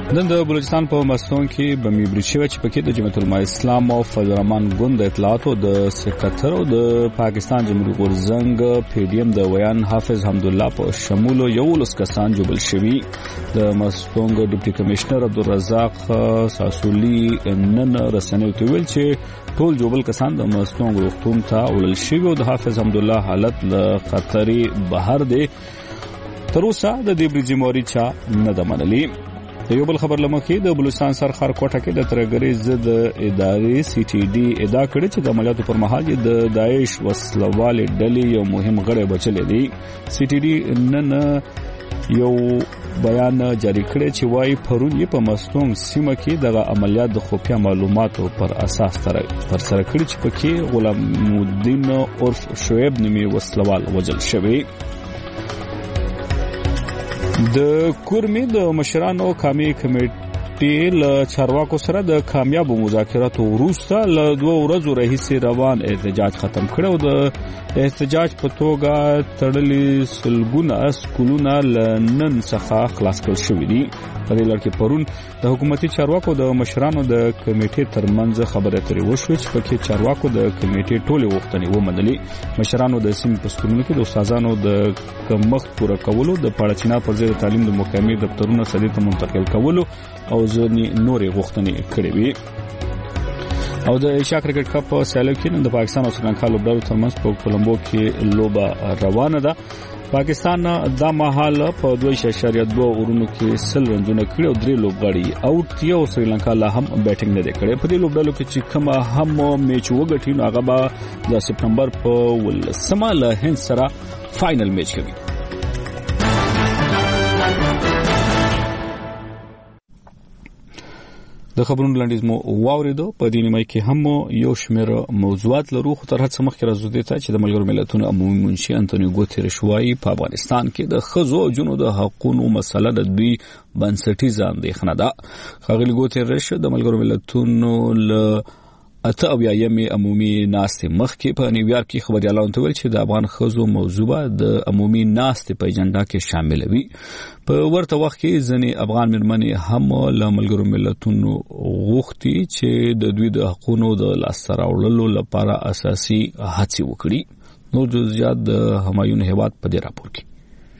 نن د بلوچستان په مستون کې بمی برشوي چې پکې د جمعیت العلماء اسلام او فضل الرحمن ګوند د اطلاعاتو د سکرټر او د پاکستان جمهوریت غورځنګ PDM د ویان حافظ حمدالله په شمول یو لس کسان جوړل شوي. د مستون ډیپټي کمشنر عبدالرزاق ساسولي نن رسنیو ته ویل چې ټول جوړل کسان د مستون روغتون ته وړل شوي او د حافظ حمدالله حالت له خطري بهر دی. تر اوسه د دې بریجموري چا نه د منلي. یو بل خبر لمخې د بلوچستان سرخار کوټه کې د ترګری ضد ادارې CTD ادعا کړې چې د عملیاتو پر مهال د داعش وسلوال ډلې یو مهم غړی بچلې دي. CTD نن یو بیان جاری کړی چې وايي پرون یې په مستونګ سیمه کې د عملیات د خفیه معلوماتو پر اساس تر سره کړی چې پکې غلام الدین عرف شعیب نومي وسلوال وژل شوی. د کورمي د مشرانو قومي کمیټې له چارواکو سره د کامیابو مذاکراتو وروسته له 2 ورځو راهیسې روان احتجاج ختم کړو. د احتجاج په توګه تړلي سلګونه سکولونه نن څخه خلاص کړل شوي دي. په دې لړ کې پرون د حکومتي چارواکو د مشرانو د کمیټې ترمنځ خبرې اترې وشوې چې پکې چارواکو د کمیټې ټولې غوښتنې ومنلې. مشرانو د سیمې په سکولونو کې د استادانو د کمښت پوره کولو، د پاړچینا پر ځای د تعلیم د مقامي دفترونو سړي ته منتقل کولو او ځینې نورې غوښتنې کړې وي. او د ایشیا کرکټ کپ په سیالیو کې نن د پاکستان او سریلانکا لوبډلو ترمنځ په کولمبو کې لوبه روانه ده. پاکستان دا مهال په 2.2 اورونو کې 100 رنونه کړي او 3 لوبغاړي اوټ دي او سریلانکا لا هم بیټینګ نه کړي. په دې لوبډلو کې چې کوم هم میچ وګټي نو هغه به د سپتمبر په 18 له هند سره فائنل میچ کوي. د خبرونو لاندې مو واوریدو. په دې نیمه کې هم یو شمېر موضوعات لرو، خو تر هڅه مخکې راځو دې ته چې د ملګرو ملتونو عمومي منشي انټونیو ګوتریش وایي په افغانستان کې د ښځو او جنو د حقوقو مسله د دوی بنسټیزه اندېښنه ده. ښاغلي ګوتریش د ملګرو ملتونو له 88 عمومي ناستې مخکې په نیویارک کې خبريالانو ته ویل چې د افغان ښځو موضوع د عمومي ناستې په اجنډا کې شامل وي. په ورته وخت کې ځینې افغان مېرمنې هم له ملګرو ملتونو غوښتي چې د دوی د حقوقو د لاسته راوړلو لپاره اساسي هڅې وکړي. نو جزئیات د همایون هیواد په دې راپور کې.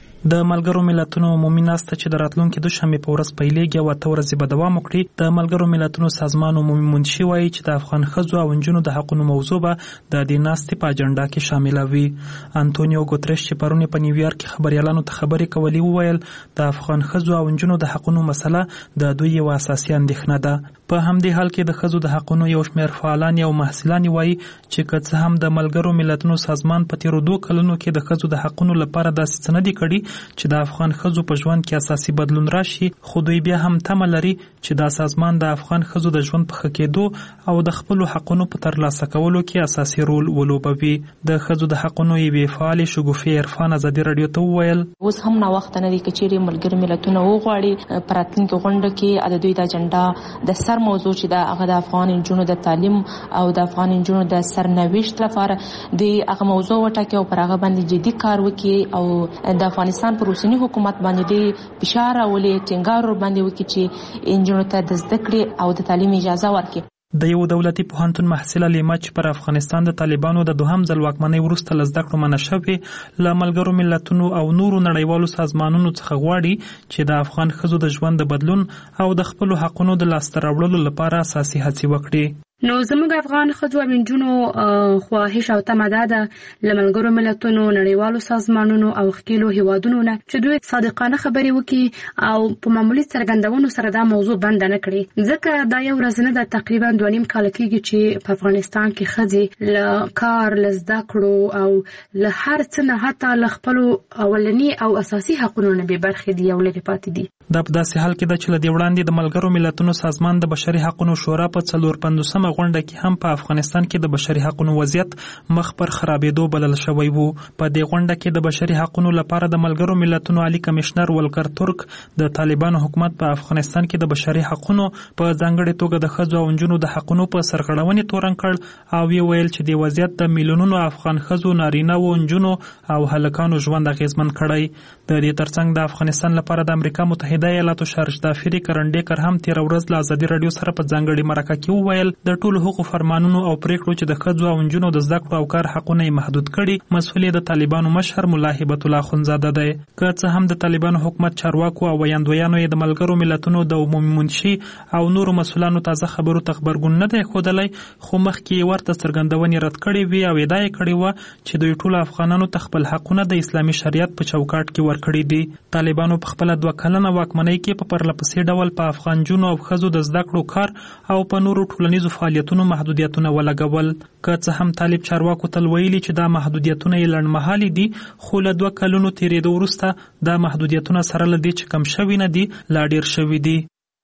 د ملګرو ملتونو عمومي ناسته چې د راتلونکي دوشنبه په ورځ پیلېږي او 8 ورځې به دوام وکړي. د ملګرو ملتونو سازمان عمومي منشي وایي چې د افغان ښځو او نجونو د حقوقو موضوع به د دې ناستې په اجنډا کې شامل وي. انټونیو ګوتریش چې پرون په نیویارک کې خبريالانو ته خبرې کولې وویل د افغان ښځو او نجونو د حقوقو مسله د دوی یو اساسي اندېښنه ده. په همدې حال کې د ښځو د حقوقو یو شمېر فعالان او محصلان وایي چې که څه هم د ملګرو ملتونو سازمان په تیرو 2 کلونو کې د ښځو د حقوقو لپاره داسې څه نه دي کړي چې د افغان ښځو په ژوند کې اساسي بدلون راشي، خو دوی بیا هم تمه لري چې دا سازمان د افغان ښځو د ژوند په ښه کېدو او د خپلو حقونو په ترلاسه کولو کې اساسي رول ولوبوي. د ښځو د حقونو یوې فعالې شګوفې عرفان ازادي رادیو ته وویل اوس هم نا وخت نه دي چې ملګرو ملتونو وغواړي په راتلونکي غونډه کې د دوی د اجنډا د سر موضوع چې د هغه د افغان نجونو د تعلیم او د افغان نجونو د سرنوشت لپاره د هغه موضوع وټاکي او پر هغه باندې جدي کار وکړي او د افغانستان پر اوسنی حکومت باندې فشار او ټینګار باندې وکړي چې نجونو ته د زده کړې او د تعلیم اجازه ورکړي. د یو دولتي پوهنتون محصله لیما چې پر افغانستان د طالبانو د دوهم ځل واکمنۍ وروسته له زده کړو منع شوې له ملګرو ملتونو او نورو نړیوالو سازمانونو څخه غواړي چې د افغان ښځو د ژوند د بدلون او د خپلو حقونو د لاسته راوړلو لپاره اساسي هڅې وکړي. نو زموږ افغان ښځو او نجونو خواهش او تمه ده له ملګرو ملتونو نړیوالو سازمانونو او ښکېلو هیوادونو نه چې دوی صادقانه خبرې وکړي او په معمولي څرګندونو سره دا موضوع بند نه کړي، ځکه دا یو ورځ نه ده، تقریبا 2.5 کال کېږي چې په افغانستان کې ښځې له کار، له زده کړو او له هر څه نه حتی له خپلو اولني او اساسي حقونو نه بې برخې دي او لرې پاتې دي. دا په داسې حال کې ده چې له دې وړاندې د ملګرو ملتونو سازمان د بشري حقوقو شورا په 450 غونډه کې هم په افغانستان کې د بشري حقوقو وضعیت مخ پر خرابېدو بلل شوی وو. په دې غونډه کې د بشري حقوقو لپاره د ملګرو ملتونو عالی کمشنر ولکر ترک د طالبانو حکومت په افغانستان کې د بشري حقوقو په ځانګړي توګه د ښځو او نجونو د حقوقو په سرغړونې تورن کړ او ویل چې د وضعیت د میلیونونو افغان ښځو، نارینه او نجونو او هلکانو ژوند اغیزمن کړی. د دې ترڅنګ د افغانستان لپاره د امریکا متحده متحده ایالاتو شارجدافری کرنډیکر هم تیر ورځ له ازادي رادیو سره په ځانګړي مرکه کې وویل د ټولو حقوقو فرمانونو او پریکړو چې د ښځو او نجونو د زده کړو او کار حقونه یې محدود کړي مسؤل د طالبانو مشر ملا هبت الله خنزاده دی. که څه هم د طالبانو حکومت چارواکو او ویاندویانو یې د ملګرو ملتونو د عمومي منشي او نورو مسؤلانو تازه خبرو ته خبرګون نه دی ښودلی، خو مخکې ورته څرګندونې رد کړې وي او ادعا یې کړې وه چې دوی ټولو افغانانو ته خپل حقونه د اسلامي شریعت په چوکاټ کې ورکړي دي. طالبانو په خپله 2 کلنه واکمنۍ کې په پرلپسې ډول په افغان جونو او ښځو د زده کړو کار او په نورو ټولنیزو فعالیتونو محدودیتونه ولګول. که څه هم طالب چارواکو تل ویلي چې دا محدودیتونه یې لنډمهالي دي، خو له 2 کلونو تېرېدو وروسته دا محدودیتونه سره له دې چې کم شوي نه دي لا ډېر شوي دي.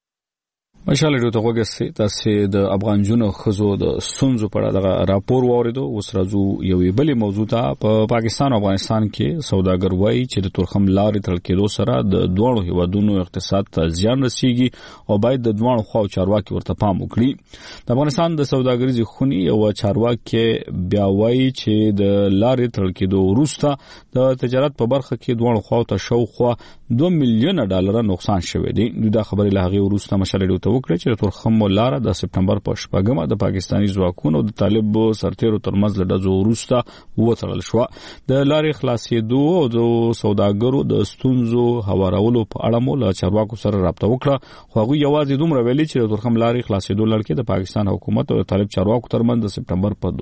مشاله ډیو ته وګورئ تاسو د افغان جنو خزو د ستونزو په اړه د راپور واوریدو. اوس راځو یوې بلې موضوع ته. په پاکستان او افغانستان کې سوداګر وایي چې د تورخم لارې تړل کېدو سره د دوه هیوادونو اقتصاد ته زیان رسیږي او باید د دوه خواو چارواکي ورته پام وکړي. د افغانستان د سوداګریزي خونی او چارواکي بیا وایي چې د لارې تړل کېدو وروسته د تجارت په برخه کې دوه خواو ته شاوخوا $2 ملیون نقصان شوی دی. دا خبرې له هغې وروسته مشاله ډیو ته وکړه چې د تورخم لاره د سپټمبر په 8 د پاکستاني ځواکونو د طالب سرتیرو ترمنځ له ډزو وروسته وتړل شوه. د لارې خلاصېدو او د سوداګرو د ستونزو هوارولو په اړه مو له چارواکو سره رابطه وکړه، خو هغوی یوازې دومره ویلي چې د تورخم لارې خلاصېدو لړ کې د پاکستان حکومت او د طالب چارواکو ترمنځ د سپټمبر په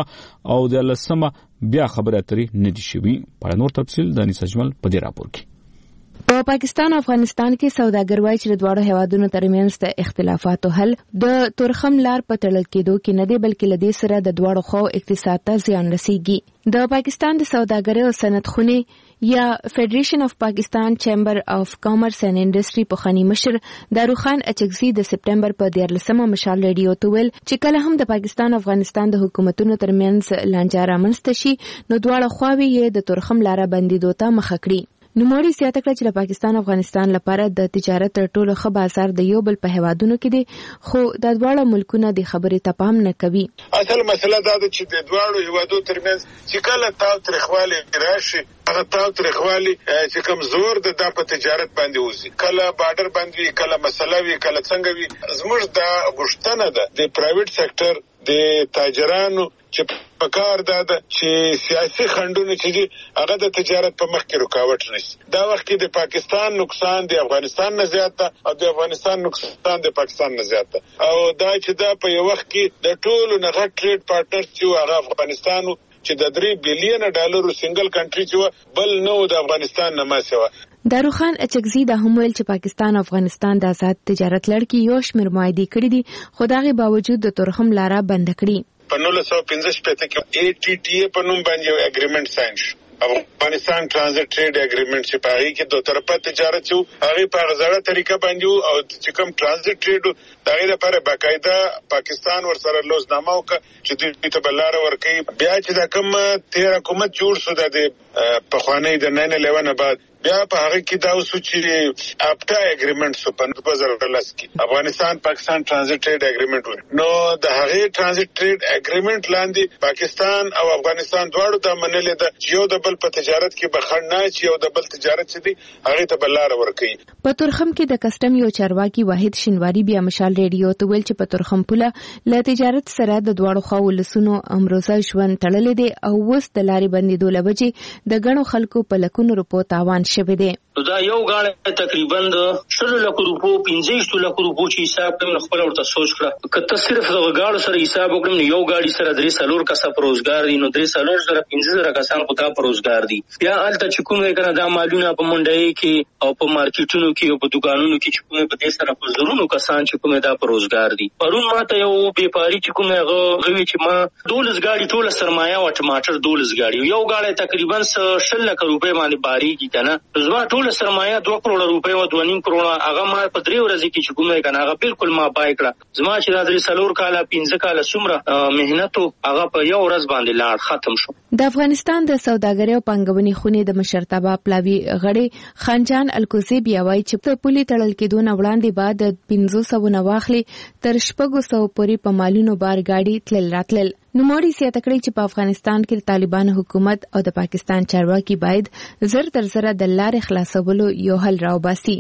12 او 13 بیا خبرې اترې نه دي شوي. په نور تفصیل د انیس اجمل په دې راپور کې. په پاکستان او افغانستان کې سوداګر وایي چې د دواړو هیوادونو ترمنځ د اختلافاتو حل د تورخم لار په تړل کېدو کې نه دی، بلکې له دې سره د دواړو خواو اقتصاد ته زیان رسیږي. د پاکستان د سوداګرۍ او صنعت خونې یا فیډریشن اف پاکستان چیمبر اف کامرس اینڈ انډستری په خاني مشر داروخان اچکزي د سپټمبر په 14 مشال ریډیو ته ویل چې کله هم د پاکستان او افغانستان د حکومتونو ترمنځ لانجه رامنځته شي نو دواړه خواوې یې د تورخم لاره بندېدو ته مخه کړي. نوموړي زیاته کړه چې د پاکستان او افغانستان لپاره د تجارت تر ټولو ښه بازار د یو بل په هیوادونو کې دی، خو د دواړو ملکونو د خبرې ته پام نه کوي. اصل مسله دا ده چې د دواړو هیوادو ترمنځ چې کله تاوتریخوالی راشي، هغه تاوتریخوالی چې کوم زور د په تجارت باندې وزي، کله بارډر باندې کله مسله وي کله څنګه وي. زموږ دا غوښتنه ده د پرایویټ سېکټر د تاجرانو چې په کار دا ده چې سیاسي خنډونه چې دي هغه د تجارت په مخ کې رکاوټ نشي. دا وخت کې د پاکستان نقصان د افغانستان نه زیات ده او د افغانستان نقصان د پاکستان نه زیات ده، او دا چې دا په یو وخت کې د ټولو نه غټ ټریډ پارټنر چې هغه افغانستان چې د $3 بلین سنگل کنټری چې بل نو د افغانستان نه ماسوه. داروخان اچکزي دا هم ویل چې پاکستان او افغانستان د آزاد تجارت لړ کې یو شمېر معاهدې کړي دي، خو د هغې باوجود د تورخم لاره بند کړي. په 1965 کې ATTA په نوم باندې یو اګریمنټ ساين شو، افغانستان ټرانزیت ټریډ اګریمنټ چې په هغې کې دوه طرفه تجارت چې هغې په غزړه طریقه باندې او چې کوم ټرانزیت ټریډ د هغې لپاره باقاعده پاکستان ورسره لوزنامه وکړه چې دوی ته به لاره ورکوي. بیا چې دا کوم تېر حکومت جوړ شو د پخوانۍ د 9/11 بعد بیا په هغه کې دا اوس چې اپټا اګریمنټ سو په 2010 کې افغانستان پاکستان ټرانزیت ټریډ اګریمنټ نو د هغه ټرانزیت ټریډ اګریمنټ لاندې پاکستان او افغانستان دواړو ته منلې ده چې یو د بل په تجارت کې بخښنه نه چې یو د بل تجارت چې دی هغه ته بلار ورکړي. په تورخم کې د کسټم یو چارواکي واحد شینواری بیا مشال ریډیو ته ویل چې په تورخم پوله له تجارت سره د دواړو خواو لسونو امروزه ژوند تړلې دي او اوس د لارې بندېدو له وجې د ګڼو خلکو په لکونو روپو تاوان شوی دی. دا یو غاړه تقریبا د 100 لک روپو 15 لک روپو چې حساب کوم خپل ورته سوچ کړه کته صرف د غاړو سره حساب وکړم یو غاړي سره 3 کسه پر روزګار دي نو 3 سره 15 کسان په تا پر روزګار دي. بیا الته چې کومه کنه دا مالونه په منډي کې او په مارکیټونو کې او په دکانونو کې چې کومه په دې سره په زرونو کسان چې کومه دا پر روزګار دي. پرون ماته یو بیپاری چې کومه غوي چې ما 12 غاړي ټول سرمایه او ټماټر 12 غاړي یو غاړه تقریبا 100 لک روپے باندې باری کی کنه زما ټول سرمایه 2 کروڑ روپے او 2.5 کروڑ هغه ما په 3 ورځې کې چې کومه کنه هغه بالکل ما پای کړه. زما چې دا 3 کاله 15 کاله سمره مهنت هغه په یو ورځ باندې لاړ ختم شو. د افغانستان د سوداګرۍ او پنګونې خونې د مشرتابه پلاوی غړي خانجان الکوزي بیا وایي چې په پولي تړل کېدو نه وړاندې بعد 500 نه واخلي تر 600 پورې په مالونو بار گاډي تلل راتلل. نوموړي زیاته کړې چې په افغانستان کې د طالبانو حکومت او د پاکستان چارواکي باید زر تر زره د لارې خلاصولو یو حل راوباسي.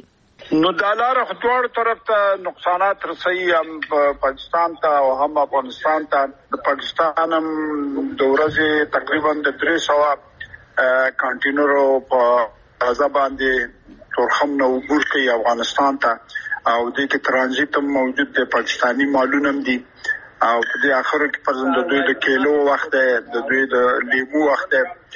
نو د لار خطوړ طرف ته نقصانات رسي هم پاکستان ته او هم افغانستان ته. د پاکستان هم د ورځې تقریبا د 300 کانټینرو په ځا باندې تورخم نو ورکي افغانستان ته او د کې ترانزیت موجود د پاکستانی مالونه دي او په دې اخر کې پرځند د دوی د کیلو وخت د دوی د لیمو وخت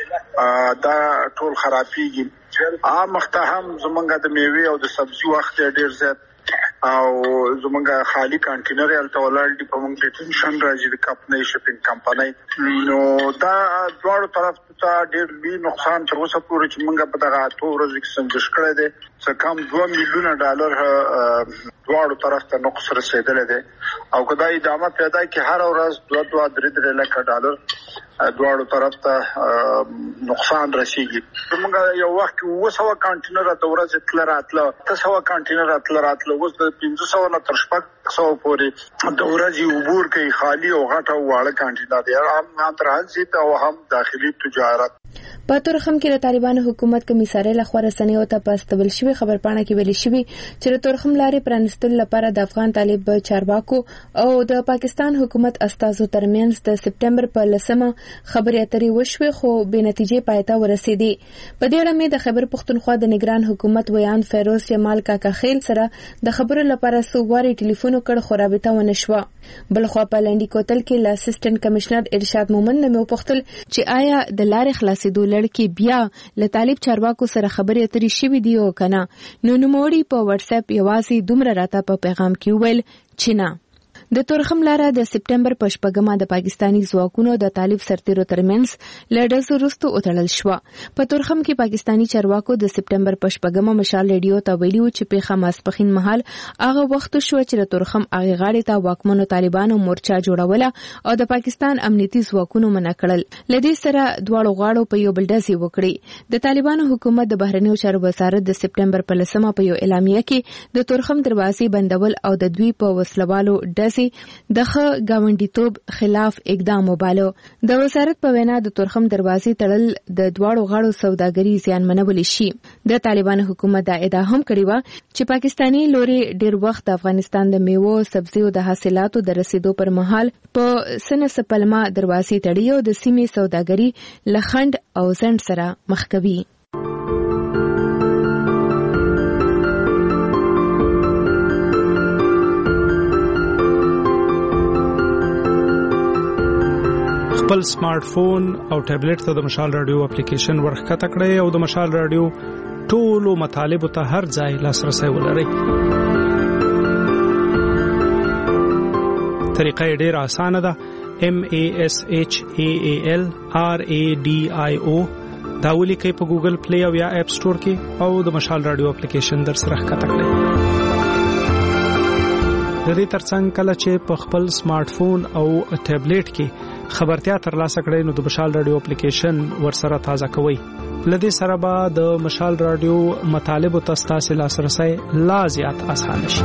دا ټول خرابيږي. عام مختهم زمونږ د میوه او د سبزي وخت ډیر زیات او زمونږ خالی کانټینر الته ولر دي په موږ ټینشن راځي د کمپنۍ شپینګ کمپنۍ. نو دا دواړو طرف ته ډیر لوی نقصان تر اوسه پورې چې موږ په دغه اته ورځې کې سنجش کړی دی څه کم $2 میلیون دواړو طرف ته نقص رسیدلی دی او که دا ادامه پیدا کړي هر ورځ $2-3 لکه دواړو طرف ته نقصان رسیږي. موږ یو وخت 200 کانټینر د ورځې تل راتله 300 کانټینر تل راتله اوس د 500 نه تر 600 پورې د ورځې عبور کوي خالی او غټه واړه کانټینر دي هم ترانزیت او هم داخلي تجارت. په تورخم کې د طالبانو حکومت کمیسارۍ لخوا رسنیو ته په استبل شوی خبرپاڼه کې ویل شوی چې د تورخم لارې پرانستلو لپاره د افغان طالب چارواکو او د پاکستان حکومت استازو ترمنځ د سپټمبر په 10مه خبرې اترې وشوې خو بې نتیجې پایته ورسېدې. په دې اړه مې د خیبر پښتونخوا د نگران حکومت ویان فیروز جمال کاکا خیل سره د خبرو لپاره سوواري ټلیفون وکړ خو رابطه ونه شوه. بلخوا په لنډی کوتل کې ل اسسټنټ کمشنر ارشاد مومن نه مې وپوښتل چې آیا د لارې خلاصېدو لړ بیا له طالب چارواکو سره خبرې اترې شوې دي او کنه. نو نوموړي په واتس اپ یوازې دومره راته په پیغام کې ویل چې نه. د تورخم لاره د سپټمبر په 8مه د پاکستانی ځواکونو د طالب سرتیرو ترمنځ لړز وروسته وتړل شو. په تورخم کې پاکستانی چارواکو د سپټمبر په 8مه مشال ریډیو ته ویلي چې په ماسپخین مهال هغه وخت شو چې د تورخم هغه غاړې ته واکمنو طالبانو مورچا جوړوله او د پاکستان امنیتي ځواکونو منع کړل. لدې سره دواړو غاړو په یو بل ډزې وکړې. د طالبانو حکومت د بهرنیو چارو وزارت د سپټمبر په 10مه په یو اعلامیه کې د تورخم دروازې بندول او د دوی په وسلوالو ډزې دغه گاونډیتوب خلاف اقدام وباله. د وزارت په وینا د تورخم دروازې تړل د دواړو غاړو سوداګري زیانمنول شي. د طالبانو حکومت دا ادعا هم کړې و چې پاکستانی لوري ډیر وخت د افغانستان د میوو سبزیو د حاصلاتو د رسیدو پر مهال په سنه سپلمه دروازې تړي او د سیمې سوداګري لخند او زند سره مخ کوي. خپل سمارټ فون او ټابلیټ ته د مشال رادیو اپلیکیشن ورخکته کړئ او د مشال رادیو ټولو مطالبو ته هر ځای لاسرسي ولرئ. طریقه ډېره اسانه ده. MASHAAL RADIO دا ولیکئ په ګوګل پلی او یا اپ سٹور کې او د مشال رادیو اپلیکیشن در سره ښکته کړئ. د دې ترڅنګ کله چې په خپل سمارټ فون او ټابلیټ کې خبرتیا ترلاسه کړئ نو د مشال رادیو اپلیکیشن ورسره تازه کوئ. لدې سره به د مشال رادیو مطالب او تاسو لاسرسي لا زیات آسان شي.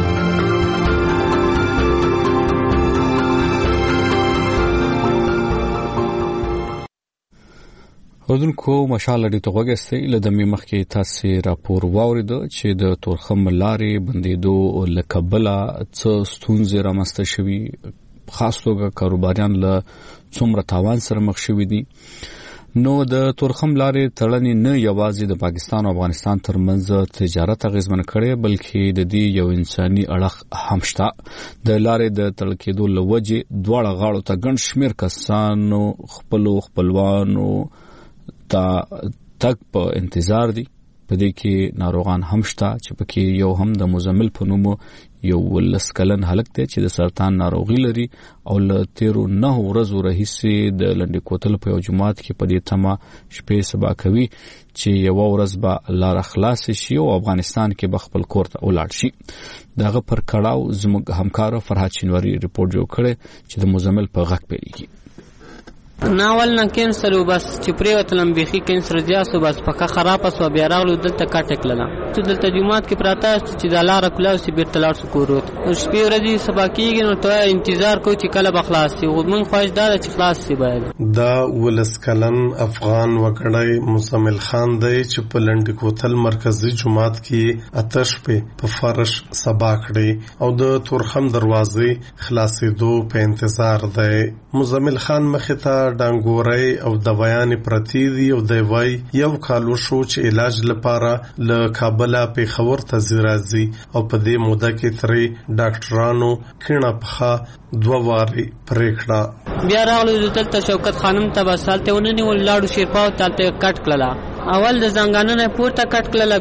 ودونکو مشال رادیو ته وګورئ لدمه مخکې تاسو راپور واورید چې د تورخم لارې بندیدو لکبلا څه ستونزې رامسته شوي خاص توګه کاروباریان له څومره تاوان سره مخ شوي دي. نو د تورخم لارې تړلې نه یوازې د پاکستان او افغانستان ترمنځ تجارت اغیزمن کړي بلکې د دې یو انساني اړخ هم شته. د لارې د تړل کېدو لوجه دواړه غاړو ته ګڼ شمېر کسانو خپلوانو تا تک په انتظار دي. په دې کې ناروغان هم شته چې پکې یو هم د مزمل په نوم یو ولسکلن هلک دی چې د سرطان ناروغي لري او له 13 ورځو راهیسې د لنډی کوتل په یو جماعت کې په دې تمه شپې سبا کوي چې یو ورځ به لار خلاص شي او افغانستان کې به خپل کور ته ولاړ شي. دغه پر کړهو زموږ همکار فرحات شینواری ریپورت جوړ کړي چې د مزمل په غږ پیلېږي. ناول نه کینسر بس چې پریوتلم بيخي کینسر جاسو بس پکا خراب سو بیا راغلو دلته کټک للا ته دلته جمعات کې پراته چې د لار کلاو سی بیرته لار سکوروت شپې ورځې سبا کېږي نو ته انتظار کو چې کله بخلاص شي او من خواهش دار چې خلاص شي باید دا ولسکلن افغان وکړی مزمل خان دی چې په لنډ کوتل مرکزی جمعات کې آتش په فرش سبا کړی او د تورخم دروازې خلاصېدو په انتظار دی مزمل خان مخته ډنګوري او دوايان پرتی دي او د وای یو کالو شو چې علاج لپاره له کابل په خبر ته راځي او په دې موده کې ترې ډاکټرانو کینه په دوه واري پریکړه بیا راغلو دلته شوکت خانم ته بسالته ونني ولاړو شیرپاو ته کټ کړلا اول د زنګانه نه پورته کټ کړلا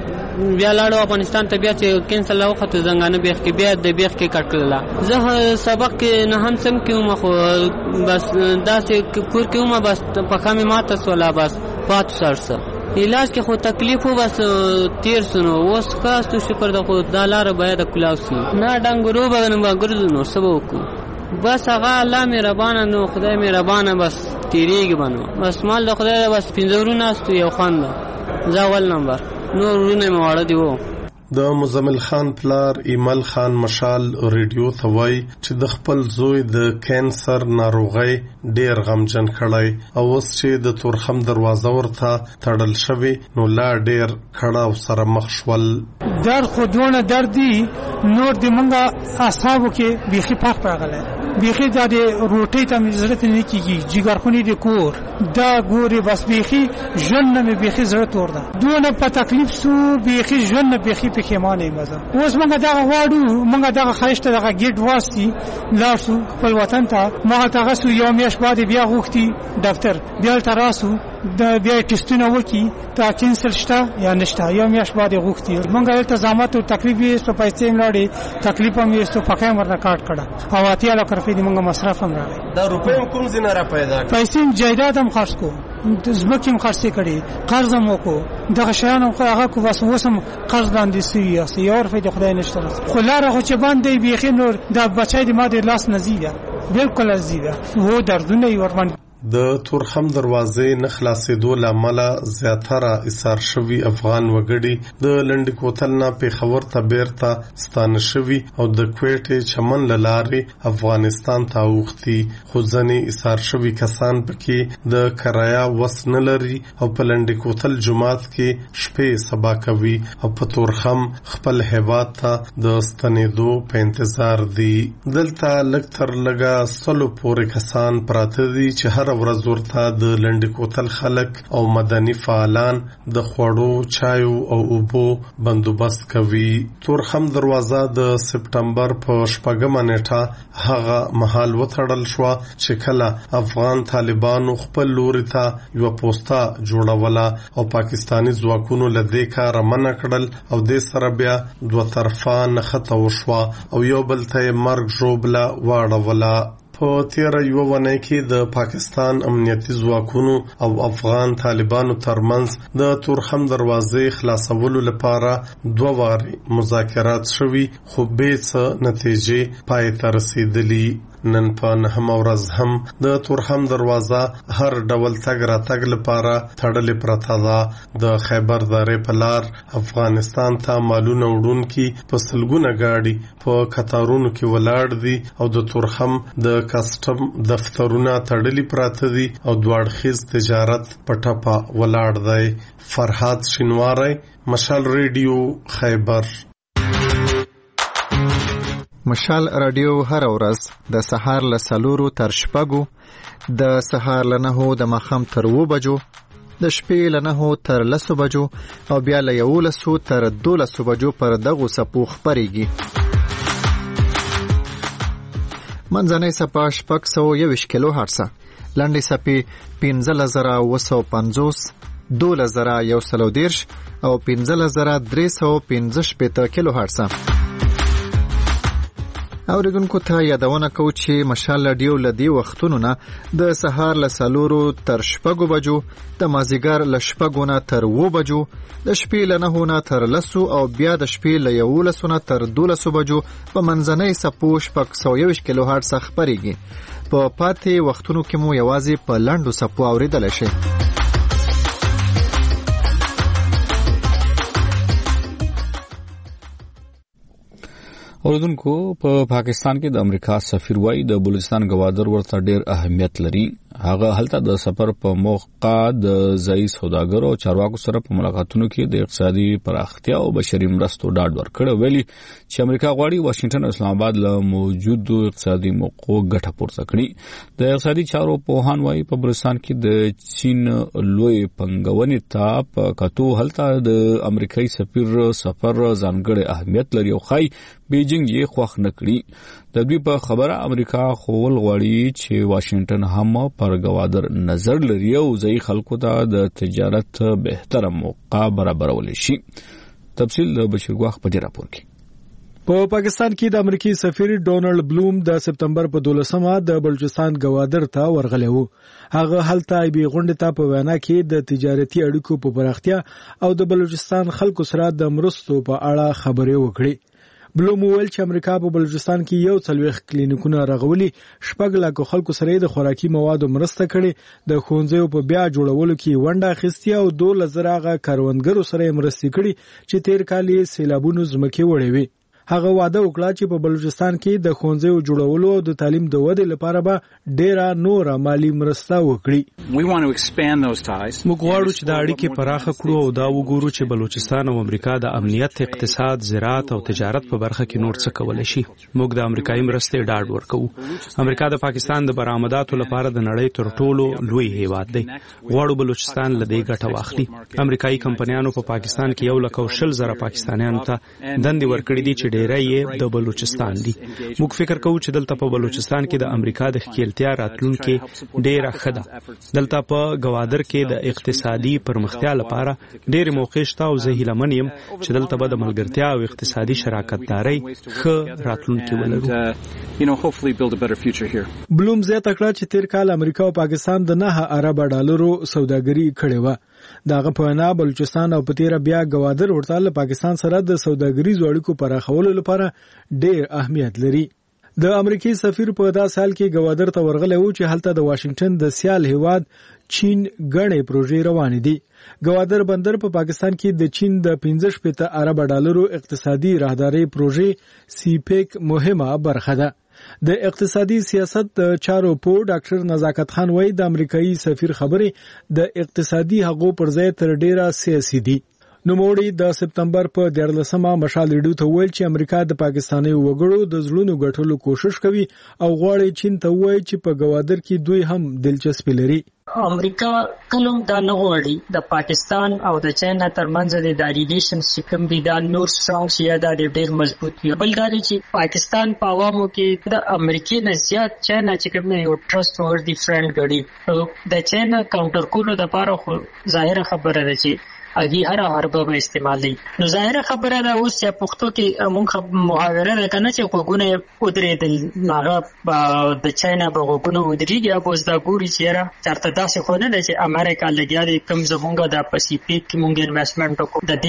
بیا لاړو افغانستان ته بیا چې کینسل لاو خته زنګانه بیخ کې بیا د بیخ کې کټ کړلا زه سبق کې نه هم سم کیوم خو بس داسې کور کیوم بس په خامه ماته سولا بس پات سرسه علاج کې خو تکلیف و بس تیر سنو اوس خاص تو شکر د خو دالار باید کلاوسی نه ډنګرو باندې ګرځو نو سبو کو بس هغه الله مهربان نو خدای مهربان بس تیریږي باندې بس مال د خدای بس پنځورونه است یو خان زاول نمبر نور رونه مواړه دیو د مزمل خان پلار ایمل خان مشال ریډیو ته وای چې د خپل زوی د کینسر ناروغي ډیر غمجن کړای او اوس چې د تورخم دروازه ورته تړل شوی نو لا ډیر کړه او سره مخ شول در خودونه دردی نور د منګه اصحابو کې بيخي پاک راغله بيخي د روټي ته ضرورت نه کیږي جګرخونی د کور دا ګوري بس بيخي ژوند نه بيخي ضرورت ورده دونه په تکلیف سو بيخي ژوند نه بيخي پښیمانه مزه اوس موږ دا غواړو موږ دا خایشته دا ګیټ واسي لاسو په وطن ته ما ته غسو یو میاش بعد بیا غوښتي دفتر بیا تراسو د بیا ټیسټونه وکي تا کینسل شته یا نشته یو میاش بعد غوښتي موږ التزامات او تکلیف یې په پیسې ملاړي تکلیف هم یې په پکې مرنه کاټ کړه او اتیا لا کرفي دي موږ مصرف هم راغی دا روپې کوم زینه را پیدا پیسې جایداد هم خرڅ کو زمکه هم خرڅ کړي قرض هم وکړو دغه شیان هم هغه کو بس وسم قرض باندې سي یو ورفه د خدای نشته خو لاره خو چې باندې بيخي نور د بچای د ماده لاس نزیده بالکل نزیده وو دردونه یې ورمن د تورخم دروازې نه خلاصېدو لامل زیاتره ایثار شوی افغان وګړي د لنډ کوتل نه په خبر ته بیرته ستانه شوی او د کوټې چمن لارې افغانستان ته اوختي خو ځنې ایثار شوی کسان پکې د کرایا وسن لري او په لنډ کوتل جمعات کې شپې سبا کوي او په تورخم خپل هیواد ته د ستنېدو په انتظار دي دلته لکتر لګا سلو پورې کسان پراته دي چې هر ورځ ورته د لنډ کوتل خلک او مدني فعالان د خوړو چایو او اوبو بندوبست کوي تورخم دروازه د سپټمبر په 8 نیټه هغه محل وتړل شو چې کله افغان طالبانو خپل لوري ته یو پوسټه جوړوله او پاکستانی ځواکونو لدې کار منع کړل او د سره بیا دوه طرفه نخته وشو او یو بل ته مرګ جوړبله واړوله په تیر یو ونه کې د پاکستان امنیتي ځواکونو او افغان طالبانو ترمنځ د تورخم دروازې خلاصولو لپاره دوه واري مذاکرات شوي خو به څه نتیجې پای ته رسیدلي نن په 9 ورځ هم د تورخم دروازه هر ډول تګ را تګ لپاره تړلې پرته ده د خیبر درې په لار افغانستان ته مالونه وړونکي په سلګونه گاډي په قطارونو کې ولاړ دي او د تورخم د کسټم دفترونه تړلې پراته دي او دواړخیز تجارت په ټپه ولاړ دی فرحات شینواری مشال ریډیو خیبر مشال رادیو هر ورځ د سهار له 4 تر 6 د سهار له 9 د ماخام تر 2 بجو د شپې له 9 تر 10 بجو او بیا له 11 تر 12 بجو پر دغه سپو خبريږي منځنۍ سپا 621 کیلو هرتز لنډي سپي 15950 12110 او 15315 کیلو هرتز اوریدونکو ته یادونه کوم چې مشال رادیو لدی وختونو نه د سهار له 4 تر 6 بجو د مازیګر له 6 نه تر 2 بجو د شپې له 9 نه تر 10 او بیا د شپې له 11 نه تر 12 بجو په منځنۍ سپو 621 کیلو هرتز خبريږي په پاتې وختونو کې مو یوازې په لاندو صفو اوریدل شي. اوردونکو په پاکستان کې د امریکا سفیر وای د بلوچستان گوادر ورته ډېر اهمیت لري. هغه هلته د سفر په موخه د ځای سوداګرو او چارواکو سره په ملاقاتونو کې د اقتصادي پراختیا او بشري مرستو ډاډ ورکړ. ویلي چې امریکا غواړي واشنگټن او اسلام آباد له موجودو اقتصادي موقعو ګټه پورته کړي. د اقتصادي چارو پوهان وای په بلوچستان کې د چین لوی پنګونې ته په کتو هلته د امریکایي سفیر سفر ځانګړی اهمیت لري او خای بیجینګ یې خوښ نکړي. د دوی په خبره امریکا خول غواړي چې واشنگټن هم پر گوادر نظر لري او ځای خلکو ته د تجارت بهتره موقع برابرول شي. تفصیل د بشیر ګواخ په دې راپور کې. په پاکستان کې د امریکای سفیر ډونالد بلوم د سپتمبر په 12مه د بلوچستان گوادر ته ورغلی وو. هغه هلته بي غونډه ته په وینا کې د تجارتي اړیکو په پراختیا او د بلوچستان خلکو سره د مرستو په اړه خبرې وکړي. بلوم ویل چې امریکا په بلوچستان کې یو څلويخ کلینیکونه رغولي، 6 لک خلکو سره د خوراکي موادو مرسته کړي، د ښوونځیو په بیا جوړولو کې ونډه اخیستې او 2000 کاروانګرو سره مرسته کړي چې تیر کال یې سیلابونو ځمکې وړې وي. هغه وعده وکړه چې په بلوچستان کې د ښوونځیو جوړولو او د تعلیم د ودې لپاره به ډیره نور مالی مرسته وکړي. موږ غواړو چې د اړیکې پراخه کړو او دا وګورو چې بلوچستان او امریکا د امنیت، اقتصاد، زراعت او تجارت په برخه کې نور څه کولای شي. موږ د امریکایي مرستې ډاډ ورکوو. امریکا د پاکستان د برآمداتو لپاره د نړۍ تر ټولو لوی هیواد دی. غواړو بلوچستان له دې ګټه واخلي. امریکایي کمپنیانو په پاکستان کې 1,20,000 پاکستانیانو ته دندې ورکړې دي چې ډیری د بلوچستان دي. موږ فکر کوو چې دلته په بلوچستان کې د امریکا د ښکیلتیا راتلونکي ډیره ښه ده. دلته په گوادر کې د اقتصادي پرمختیا لپاره ډېر موقع شته او زه هیله من یم چې دلته به د ملګرتیا او اقتصادي شراکتداري ښه راتلونکي ولرو. بلوم زیاته کړه چې تیر کال امریکا او پاکستان د 9 ارب ډالرو سوداګري کړې و. دغه په وینا بلوچستان او پتیره بیا گوادر ورته له پاکستان سره د سوداګریزو اړیکو پراخولو لپاره ډېر اهمیت لري. د امریکای سفیر په دا سال کې گوادر ته ورغلی و چې هلته د واشنگټن د سیال هیواد چین غړې پروژې روانې دي. گوادر بندر په پاکستان کې د چین د 15 ارب ډالرو اقتصادي راهداري پروژې سیپیک مهمه برخه ده. د اقتصادي سیاست د چارو په ډاکټر نزاکت خان وای د امریکایي سفیر خبرې د اقتصادي حقوقو پر ځای تر ډیره سیاسي دي. نوموړي د سپتمبر په 14مه مشال ریډیو ته ویل چې امریکا د پاکستاني وګړو د زړونو ګټلو کوشش کوي او غواړي چین ته وایي چې په گوادر کې دوی هم دلچسپي لري. امریکا کلم دا نه غواړي د پاکستان او د چین ترمنځ د ریلیشن سیستم دی دا نور سترونګ شي دا ډېر مضبوط وي. بل دا چې پاکستان په عوامو کې د امریکای نه زیات چین چې کوم یو ټرست وردی فرند غړي د چین کاونټر کولو لپاره خو ظاهر خبره ده چې اګي هر حربه به استعمالي. نو ظاهر خبره ده اوس یا پښتو کې مونږ محاوره ده کنه چې وګونه ودرېدل هغه د چاینا په وګونه ودرېږي او اوس دا ګوري چې چرته داسې خو نه ده چې امریکا لګیا دي کوم زمونږ د پسیفیک کې مونږ انویسټمنټ وکړو د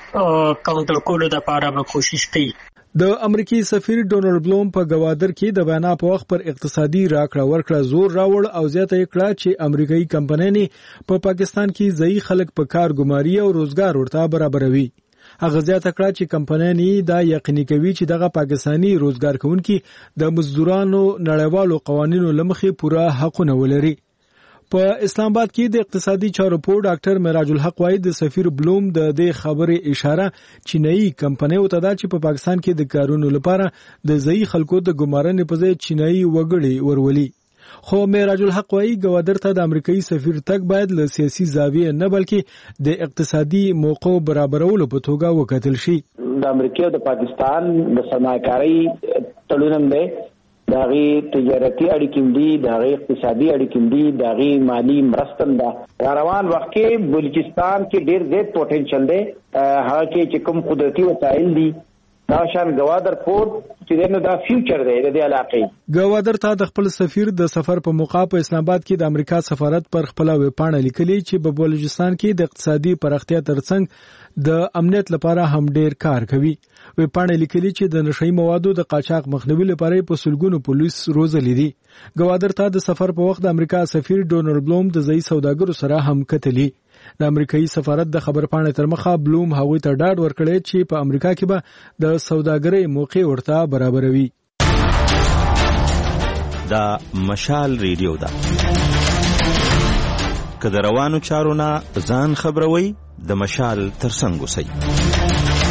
دې کاونټر کولو لپاره به کوشش کوي. د امریکای سفیر ډونالد بلوم په گوادر کې د وینا په وخت پر اقتصادي راکړه ورکړه زور راوړ او زیاته کړه چې امریکایي کمپنۍ په پاکستان کې ځای خلک په کارګماري او روزګار ورته برابروي. هغه زیاته کړه چې کمپنۍ دا یقیني کوي چې دغه پاکستانی روزګار کوونکي د مزدورانو نړیوالو قوانینو لمخې پوره حقونه ولري. په اسلام آباد کې د اقتصادي چارو په ډاکټر معراج الحق وای د سفیر بلوم د دې خبرې اشاره چینایي کمپنیو ته ده چې په پاکستان کې د کارونو لپاره د ځای خلکو د ګمارنې په ځای چینایي وګړي ورولي. خو معراج الحق وای گوادر ته د امریکایي سفیر تک باید له سیاسي زاویې نه بلکې د اقتصادي موقع برابرولو په توګه وکتل شي. د امریکا او د پاکستان د سرمایه‌کاري تړون دی، داغي تجارتي اړیکې دي، داغي اقتصادي اړیکې دي، داغي مالی مرستم ده. روان وخت کې بلوچستان کې ډېر زیات پوتنشل دی. هغه کې چې کوم قدرتي وسایل دي دا شان گوادر پورت چې نو دا فیوچر دی د علاقې. گوادر ته د خپل سفیر د سفر په موقع په اسلام آباد کې د امریکا سفارت پر خپل ویبپاڼه لیکلي چې په بلوچستان کې د اقتصادي پراختیا ترڅنګ د امنیت لپاره هم ډیر کار کوي. ویبپاڼه لیکلي چې د نشئی موادو د قاچاق مخنیوي لپاره په سلګونو پولیس روزلي دي. گوادر ته د سفر په وخت د امریکا سفیر ډونالد بلوم د ځای سوداګرو سره هم کتلي. د امریکایي سفارت د خبرپاڼې تر مخه بلوم هغوی ته ډاډ ورکړی چې په امریکا کې به د سوداګرۍ موقع ورته برابروي. دا مشال ریډیو ده. که د روانو چارو نه ځان خبروي د مشال ترڅنګ اوسئ.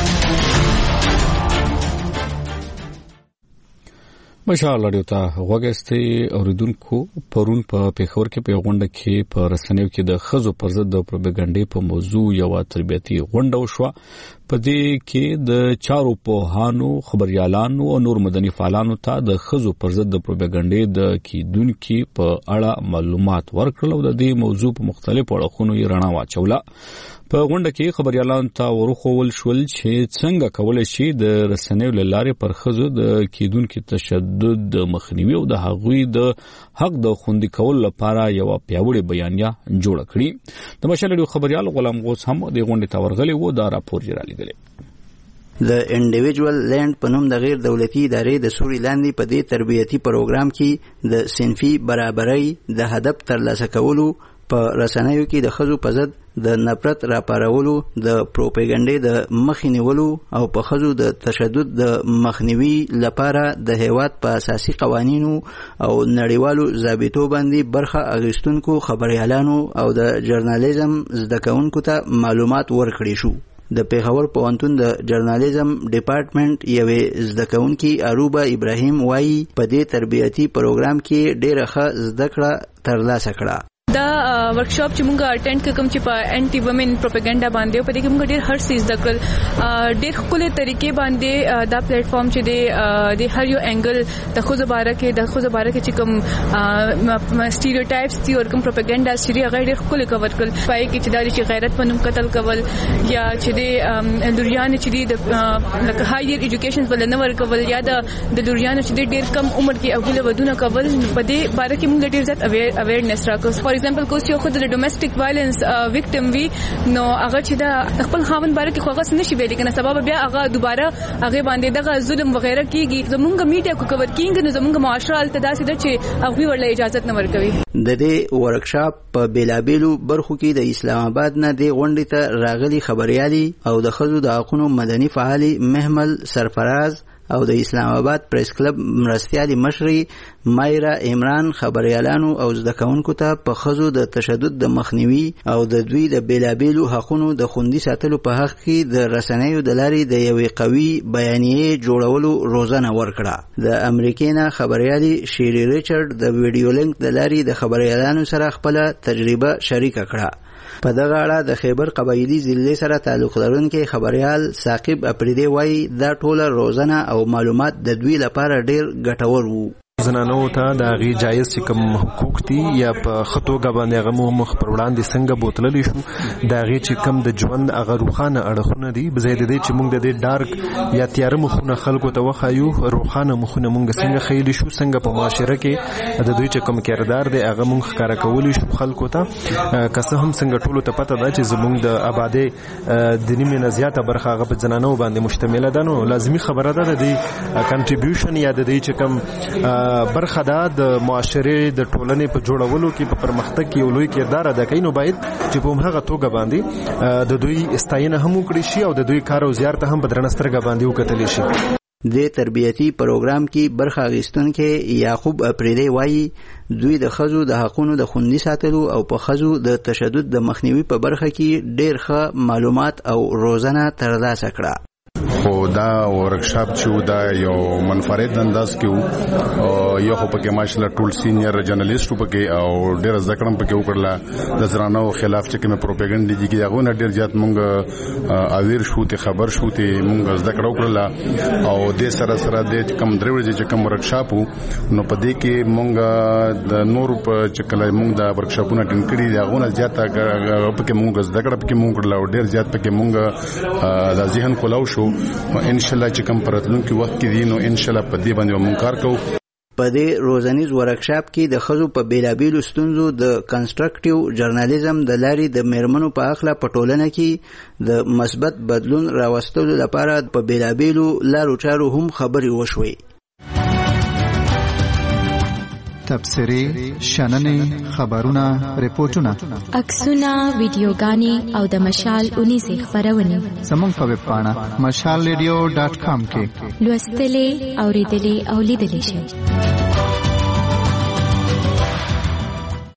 مشال رادیو ته غوږی اوریدونکو پرون په پیښور کې په غونډه کې په رسنیو کې د ښځو پر ضد د پروپاګاندا په موضوع یو تربیتي غونډه وشوه. په دې کې د چارو پوهانو، خبريالانو او نور مدني فعالانو ته د ښځو پر ضد د پروپاګاندا د کیدونکو په اړه معلومات ورکړل او د دې موضوع په مختلفو اړخونو یې رڼا واچوله. په غونډه کې خبريالانو ته ورخول شول چې څنګه کولای شي د رسنیو لارې پر ښځو د کیدونکو تشدد د مخنیوي او د هغوی د حق د خوندي کول لپاره یو پیاوړی بیانیه جوړ کړي. د مشال ریډیو خبريال غلام غوث هم د غونډې ته ورغلی و. دا راپور جوړ لیدل. د انډیویډوال لینډ په نوم د غیر دولتي ادارې د سوري لاندې په دې تربیتي پروګرام کې د صنفي برابرۍ د هدف ترلاسه کولو په رسنیو کې د ښځو په ضد د نفرت راپارولو، د پروپاګاندا د مخې نیولو او په ښځو د تشدد د مخنیوي لپاره د هیواد په اساسي قوانینو او نړیوالو ضابطو باندې برخه اخیستونکو خبريالانو او د جرنالیزم زده کوونکو ته معلومات ورکړي شو. د پیښور پوهنتون د جرنالیزم ډپارټمنټ یوې زده کوونکي اروبا ابراهیم وایي په دې تربیتي پروګرام کې ډېره ښه زده کړه ترلاسه کړه. دا ورکشاپ چې مونږه اټینډ کوم چې په انټي وومن پروپاګاندا باندې په دې کې مونږ ډېر هر څه زده کړل. ډېر خپل طریقې باندې دا پلیټ فارم چې د هر یو انګل د خو زباره کې چې کوم سټیریوټایپس دي او کوم پروپاګاندا چې هغه ډېر خپل کور کړل. پای کې چې دا چې غیرت په نوم قتل کول یا چې د لوریان چې د لکه هایر ایجوکیشن بل نه ورکول یا د لوریان چې ډېر کم عمر کې اغله ودونه کول په دې باره کې مونږ ډېر زیات اویرنس راکوس. فار ایگزامپل کوم چې خود د ډومېسټک وایلنس وکټم وي نو هغه چې دا خپل خاوند باره کې خوغس نشي ویل کنه سبب بیا هغه دوباره هغه باندې دغه ظلم وغیرہ کیږي. زمونږ میډیا کو کور کینګ نو زمونږ معاشره التدا سي چې هغه ورله اجازه نه ورکوي. د دې ورکشاپ په بیلابیلو برخو کې د اسلام آباد نه د غونډې ته راغلي خبريالي او د ښځو د حقوقو مدني فعالي محمل سرفراز او د اسلام آباد پریس کلب مرستیالي مشري مایرا عمران خبريالانو او زده کوونکو ته په ښځو د تشدد د مخنیوي او د دوی د بیلابیلو حقوقو د خوندي ساتلو په حق کې د رسنیو د لارې د یوې قوي بیانیې جوړولو روزنه ورکړه. د امریکا نه خبريالي شيري ریچارډ د ویډیو لینک د لارې د خبريالانو سره خپل تجربه شریک کړه. په دغه اړه د خیبر قبایلی ضلع سره تعلق لرونکي خبريال ثاقب اپریدي وایي دا ټوله روزنه او معلومات د دوی لپاره ډیر ګټور وو. زنانو ته د غي جایز چې کوم حقوق دي یا په خطوګه باندې هغه مخ پر وړاندې څنګه بوتللی شو د غي چې کوم د ژوند هغه روخانه اړخونه دي بزید دي چې موږ د دې ډارک یا تیار مخونه خلکو ته وخایو روخانه مخونه موږ څنګه خېلی شو څنګه په معاشره کې د دوی چې کوم کردار دی هغه موږ ښکارا کولی شو خلکو ته کسه هم څنګه ټولو ته پته ده چې زموږ د آبادی د نیمه نه زیاته برخه هغه په زنانو باندې مشتمل ده. نو لازمی خبره ده د کنټریبیوشن یا د دې چې کوم برخه ده د معاشره د ټولنې په جوړولو کې په پرمختګ کې یو لوی کردار ادا کوي. نو باید چې په هغه توګه باندې د دوی استاینه هم وکړي شي او د دوی کار او زیارت هم په درنسترګه باندې وکتل شي. د تربیتي پروګرام کې برخه اخیستونکي یعقوب اپریدي وایي دوی د ښځو د حقوقو د خوندي ساتلو او په ښځو د تشدد د مخنیوي په برخه کې ډېر ښه معلومات او روزنه ترلاسه کړه. خو دا ورکشاپ چې دا یو منفرد انداز کې وو یو خو پکې ماشله ټول سینیئر جرنالیست پکې او ډېر ذکر پکې وکړل د زرانو خلاف چې کوم پروپاګاندا دي کې هغه ډېر زیات مونږ اویر شو ته خبر شو ته مونږ ذکر وکړل او د سره د کم درې ورځې چې کوم ورکشاپ نو په دې کې مونږ د نور په چکلای مونږ د ورکشاپونه ټینګ کړی دی هغه زیات پکې مونږ ذکر پکې مونږ کړل او ډېر زیات پکې مونږ د ذهن کولاو شو او ان شاء الله چې کوم پرتلونکو وخت کې دي نو ان شاء الله په دې باندې موږ کار کوو. په دې روزنیز ورکشاپ کې د ښځو په بیلابیلو ستونزو د کنسټرکټیو جرنالیزم د لارې د میرمنو په اخلا په ټولنه کې د مثبت بدلون راوستلو لپاره په بیلابیلو لارو چارو هم خبرې وشوي. تبصرې، شننې، خبرونه، ریپورتونه، عکسونه، ویډیوګانې او د مشال اونیزې خپرونې زموږ په ویب پاڼه mashalradio.com کې لوستلې، اوریدلې او لیدلې شئ.